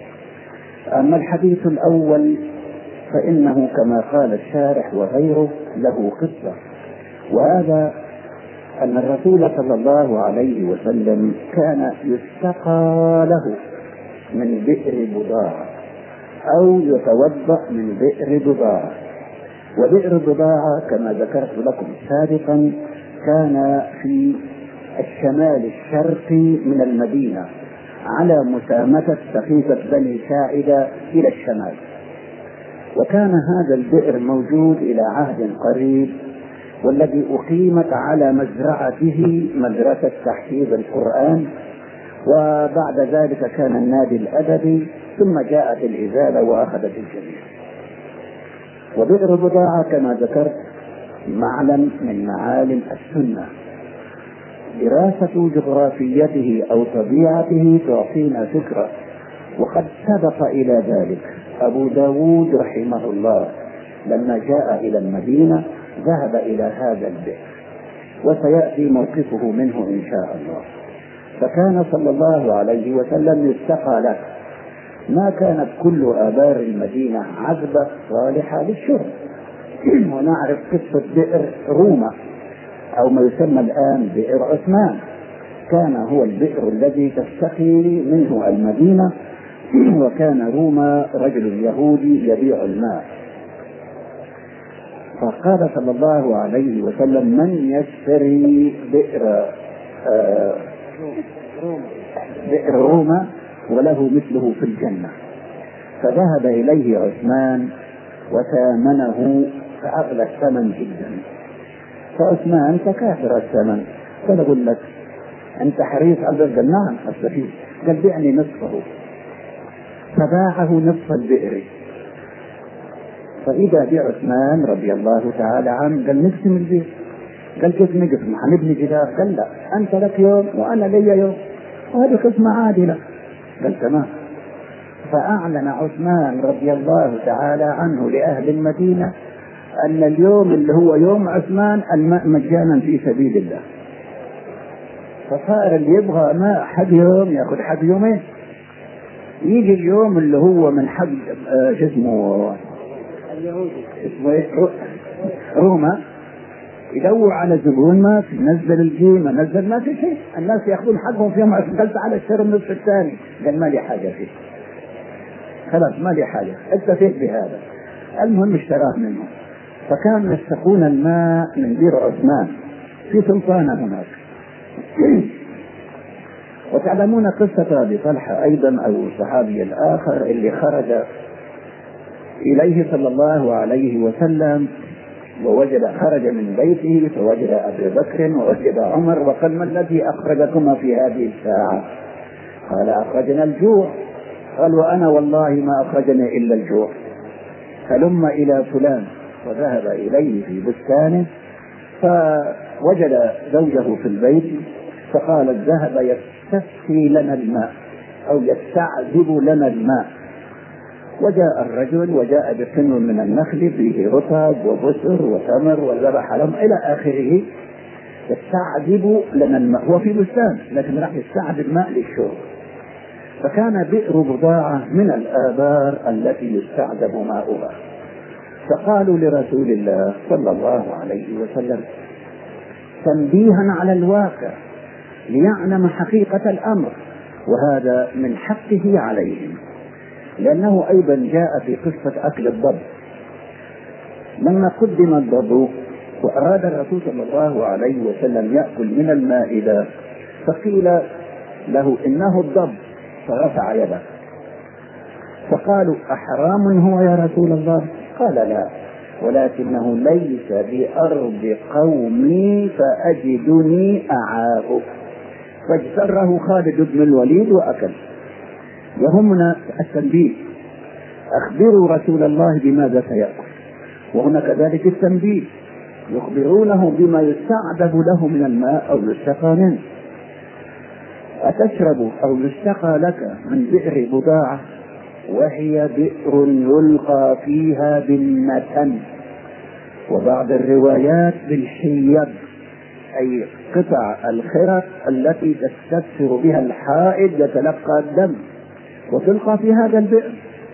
أما الحديث الأول فإنه كما قال الشارح وغيره له قصة، وهذا أن الرسول صلى الله عليه وسلم كان يستقى له من بئر بضاعة أو يتوضأ من بئر بضاعة. وبئر بضاعة كما ذكرت لكم سابقا كان في الشمال الشرقي من المدينة على مسامة سقيفة بني ساعدة إلى الشمال. وكان هذا البئر موجود إلى عهد قريب، والذي أقيمت على مزرعته مدرسة تحفيظ القرآن، وبعد ذلك كان النادي الأدبي، ثم جاءت الإزالة وأخذت الجميع. وبئر بضاعة كما ذكرت معلم من معالم السنة. دراسة جغرافيته أو طبيعته تعطينا فكرة، وقد سبق إلى ذلك أبو داود رحمه الله لما جاء إلى المدينة ذهب إلى هذا البئر، وسيأتي موقفه منه إن شاء الله. فكان صلى الله عليه وسلم يستقى له، ما كانت كل آبار المدينة عذبة صالحة للشرب. ونعرف قصة بئر روما أو ما يسمى الآن بئر عثمان، كان هو البئر الذي تستقي منه المدينة، وكان روما رجل يهودي يبيع الماء. فقال صلى الله عليه وسلم: من يشتري بئر روما وله مثله في الجنة؟ فذهب إليه عثمان وثامنه فأغلى الثمن جدا. فعثمان تكاثر الثمن، قال: أقول لك أنت حريص على البئر؟ نعم أستفيد. قال: بعني نصفه. فباعه نصف البئر. فإذا بعثمان رضي الله تعالى عنه قال: نقسم البئر. قال: كيف نقسم؟ حنبني جدار؟ قال: لا، أنت لك يوم وأنا لي يوم، وهذه قسمة عادلة. قال: تمام. فأعلن عثمان رضي الله تعالى عنه لأهل المدينة أن اليوم اللي هو يوم عثمان الماء مجانا في سبيل الله. فصار اللي يبغى ماء حد يوم يأخذ حد يومين. يجي اليوم اللي هو من حق اسمه روما، يدور على زبون، ما في، نزل القيمة، نزل، ما في شيء. الناس يأخذون حقهم في يوم عثمان. قلت على الشهر النصف الثاني. قال: ما لي حاجة فيه، خلاص ما لي حاجة، اكتفيت بهذا. المهم اشتراه منه. فكانوا يستقون الماء من بئر عثمان في سلطانة هناك. وتعلمون قصة أبي طلحة أيضا أو الصحابي الآخر اللي خرج إليه صلى الله عليه وسلم خرج من بيته فوجد أبي بكر ووجد عمر، وقال: ما الذي أخرجكما في هذه الساعة؟ قال: أخرجنا الجوع. قال: وأنا والله ما أخرجني إلا الجوع. فلم إلى فلان، وذهب إليه في بستانه فوجد زوجه في البيت، فقال: ذهب يستسقي لنا الماء أو يستعذب لنا الماء. وجاء الرجل وجاء بسن من النخل فيه رطب وبسر وتمر وذبح لهم إلى آخره، يستعذب لنا الماء. هو في بستان لكن راح يستعذب ماء للشرب. فكان بئر بضاعة من الآبار التي يستعذب ماؤها. فقالوا لرسول الله صلى الله عليه وسلم تنبيها على الواقع ليعلم حقيقة الأمر، وهذا من حقه عليهم، لأنه أيضا جاء في قصة أكل الضب. لما قدم الضب وأراد الرسول صلى الله عليه وسلم يأكل من المائدة، فقيل له: إنه الضب، فرفع يده. فقالوا: أحرام هو يا رسول الله؟ قال: لا، ولكنه ليس بأرض قومي فأجدني أعافه. فاجتره خالد بن الوليد وأكل. يهمنا التنبيه، أخبروا رسول الله بماذا سيأكل. وهنا كذلك التنبيه، يخبرونه بما يستعذب له من الماء أو يستقى منه. أتشرب أو يستقى لك من بئر بضاعة وهي بئر يلقى فيها بالنتن، وبعض الروايات بالحيض، أي قطع الخرق التي تستكثر بها الحائض يتلقى الدم وتلقى في هذا البئر.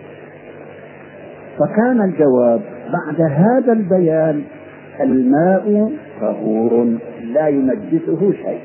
فكان الجواب بعد هذا البيان: الماء طهور لا ينجسه شيء.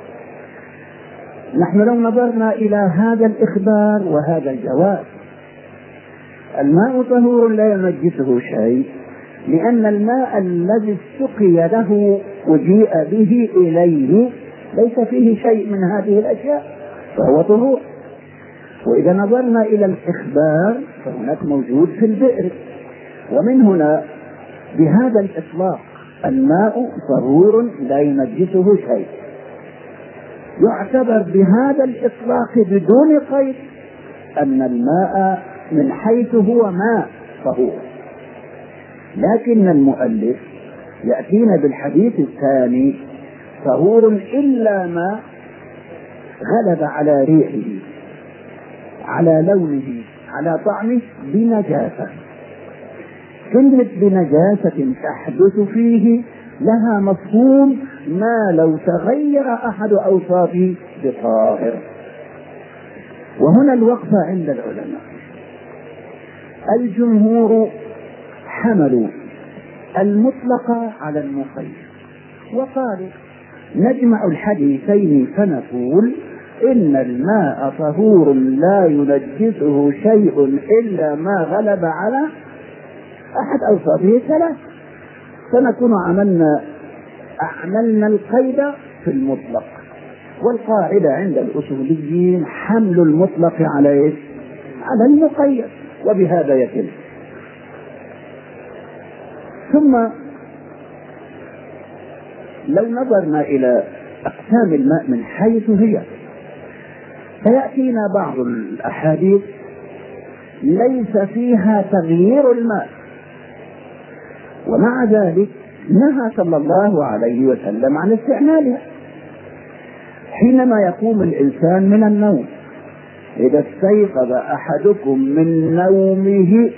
نحن لو نظرنا إلى هذا الإخبار وهذا الجواب، الماء طهور لا ينجسه شيء، لأن الماء الذي سقي له وجيء به إليه ليس فيه شيء من هذه الأشياء، فهو طهور. وإذا نظرنا إلى الإخبار فهناك موجود في البئر. ومن هنا بهذا الإطلاق الماء طهور لا ينجسه شيء، يعتبر بهذا الإطلاق بدون قيد أن الماء من حيث هو ماء طهور. لكن المؤلف يأتينا بالحديث الثاني: طهور إلا ما غلب على ريحه، على لونه، على طعمه بنجاسة. كلمة بنجاسة تحدث فيه لها مفهوم ما لو تغير أحد أوصافه بطاهر. وهنا الوقفة عند العلماء. الجمهور حملوا المطلق على المقيد وقالوا نجمع الحديثين فنقول إن الماء طهور لا ينجسه شيء إلا ما غلب على أحد أوصافه الثلاث، فنكون أعملنا القيد في المطلق. والقاعدة عند الأصوليين حمل المطلق على إيش؟ على المقيد، وبهذا يتم. ثم لو نظرنا إلى أقسام الماء من حيث هي، فيأتينا بعض الأحاديث ليس فيها تغيير الماء، ومع ذلك نهى صلى الله عليه وسلم عن استعمالها. حينما يقوم الإنسان من النوم، إذا استيقظ أحدكم من نومه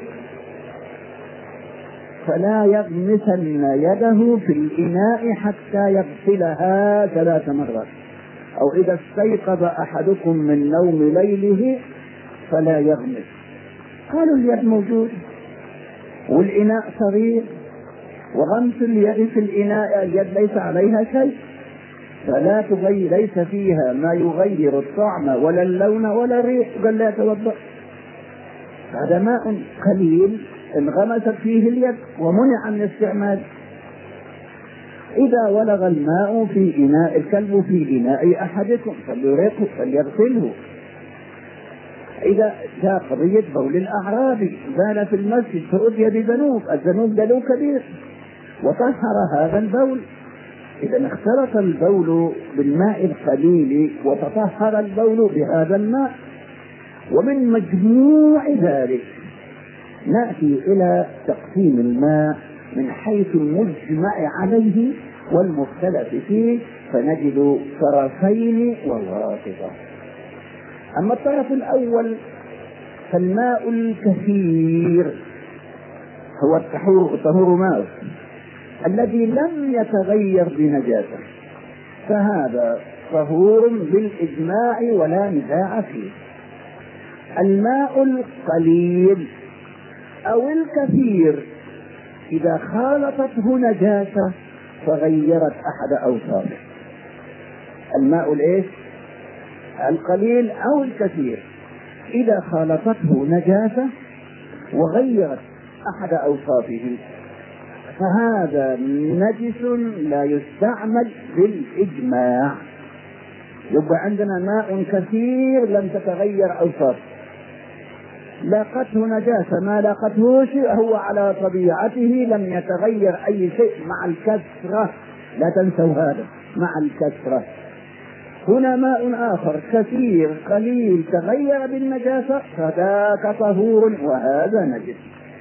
فلا يغمسن يده في الإناء حتى يغسلها 3 مرات، أو إذا استيقظ أحدكم من نوم ليله فلا يغمس. قالوا اليد موجود والإناء صغير، وغمس اليد في الإناء اليد ليس عليها شيء، فلا تغير، ليس فيها ما يغير الطعم ولا اللون ولا الريح، قال لا يتوضأ. هذا ماء قليل انغمست فيه اليد ومنع من الاستعمال. إذا ولغ الماء في إناء الكلب في إناء أحدكم فليرقه فليغسله. إذا جاء قضية بول الأعرابي بال في المسجد فأتي بذنوب، الذنوب دلو كبير وطهر هذا البول. إذا اختلط البول بالماء القليل وتطهر البول بهذا الماء. ومن مجموع ذلك نأتي إلى تقسيم الماء من حيث المجمع عليه والمختلف فيه، فنجد طرفين وواسطة. أما الطرف الأول فالماء الكثير هو الطهور ماء الذي لم يتغير بنجاسة، فهذا طهور بالإجماع ولا نزاع فيه. الماء القليل أو الكثير إذا خالطته نجاسة فغيرت أحد أوصافه. الماء الإيش؟ القليل أو الكثير إذا خالطته نجاسة وغيرت أحد أوصافه فهذا نجس لا يستعمل بالإجماع. يبقى عندنا ماء كثير لم تتغير أوصافه، لاقته نجاسة ما لاقته شيء، هو على طبيعته لم يتغير أي شيء مع الكثرة، لا تنسوا هذا مع الكثرة. هنا ماء آخر كثير قليل تغير بالنجاسة فذاك طهور وهذا نجس.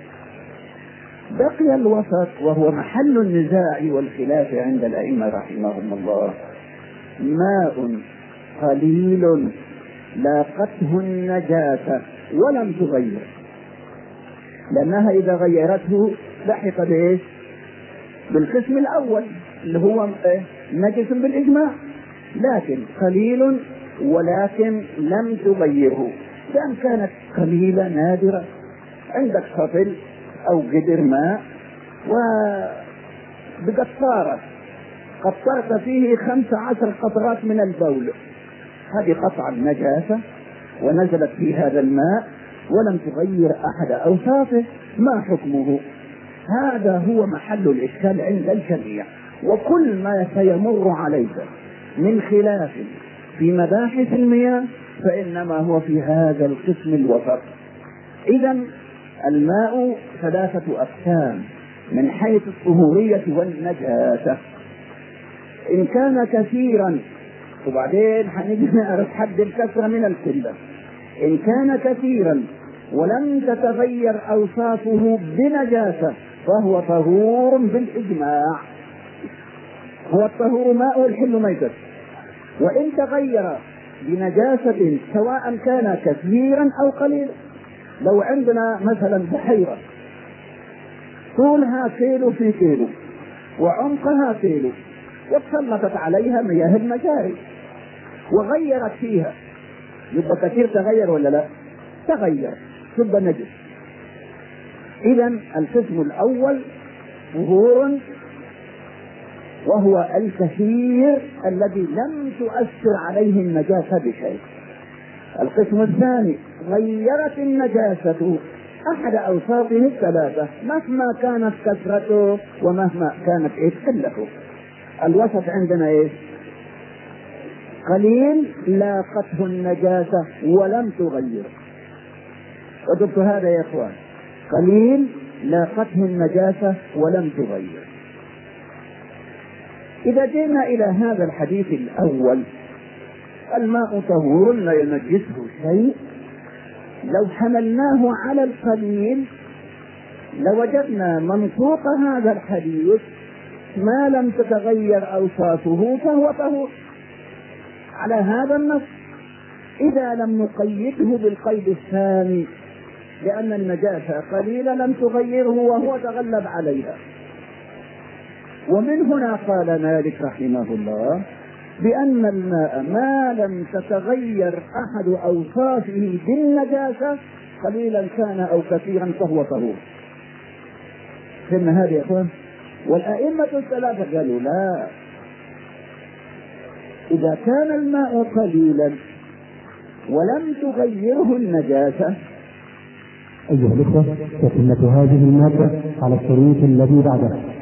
بقي الوسط وهو محل النزاع والخلاف عند الأئمة رحمهم الله، ماء قليل لاقته النجاسة ولم تغير، لأنها إذا غيرته لحق بإيش؟ بالقسم الأول اللي هو نجس بالإجماع، لكن قليل ولكن لم تغيره، لأن كانت قليلة نادرة. عندك سطل أو قدر ماء وبقطارة قطرت فيه 15 قطرات من البول، هذه قطع النجاسة ونزلت في هذا الماء ولم تغير أحد أوصافه، ما حكمه؟ هذا هو محل الإشكال عند الجميع. وكل ما سيمر عليك من خلاف في مباحث المياه فإنما هو في هذا القسم الوسط. إذن الماء 3 أقسام من حيث الطهورية والنجاسة. إن كان كثيرا، وبعدين هنيجي نعرف حد الكثرة من القلة. إن كان كثيرا ولم تتغير أوصافه بنجاسة فهو طهور بالإجماع. هو الطهور ماء الحل ميتة، وإن تغير بنجاسة سواء كان كثيرا أو قليلا. لو عندنا مثلا بحيرة طولها كيلو في كيلو وعمقها كيلو وتسلطت عليها مياه المجاري وغيرت فيها، يبقى كثير تغير ولا لا؟ تغير، تبقى نجس. إذا القسم الأول ظهور وهو الكثير الذي لم تؤثر عليه النجاسة بشيء. القسم الثاني غيرت النجاسة أحد أوصافه الثلاثة مهما كانت كثرته ومهما كانت قلته. الوسط عندنا قليل لاقته النجاسة ولم تغير. وضبط هذا يا إخوان، قليل لاقته النجاسة ولم تغير. إذا جئنا إلى هذا الحديث الأول الماء طهور لا ينجسه شيء، لو حملناه على القليل لوجدنا منطوق هذا الحديث ما لم تتغير أوصافه فهو طهور على هذا النص، إذا لم نقيده بالقيد الثاني لأن النجاسة قليلة لم تغيره وهو تغلب عليها. ومن هنا قال مالك رحمه الله بأن الماء ما لم تتغير أحد أوصافه بالنجاسة قليلا كان أو كثيرا فهو طهور. فهمنا هذا يا أخوان؟ والأئمة الثلاثة قالوا لا، إذا كان الماء قليلا ولم تغيره النجاسة. أيها الأخوة، تتمة هذه المادة على الشريط الذي بعده.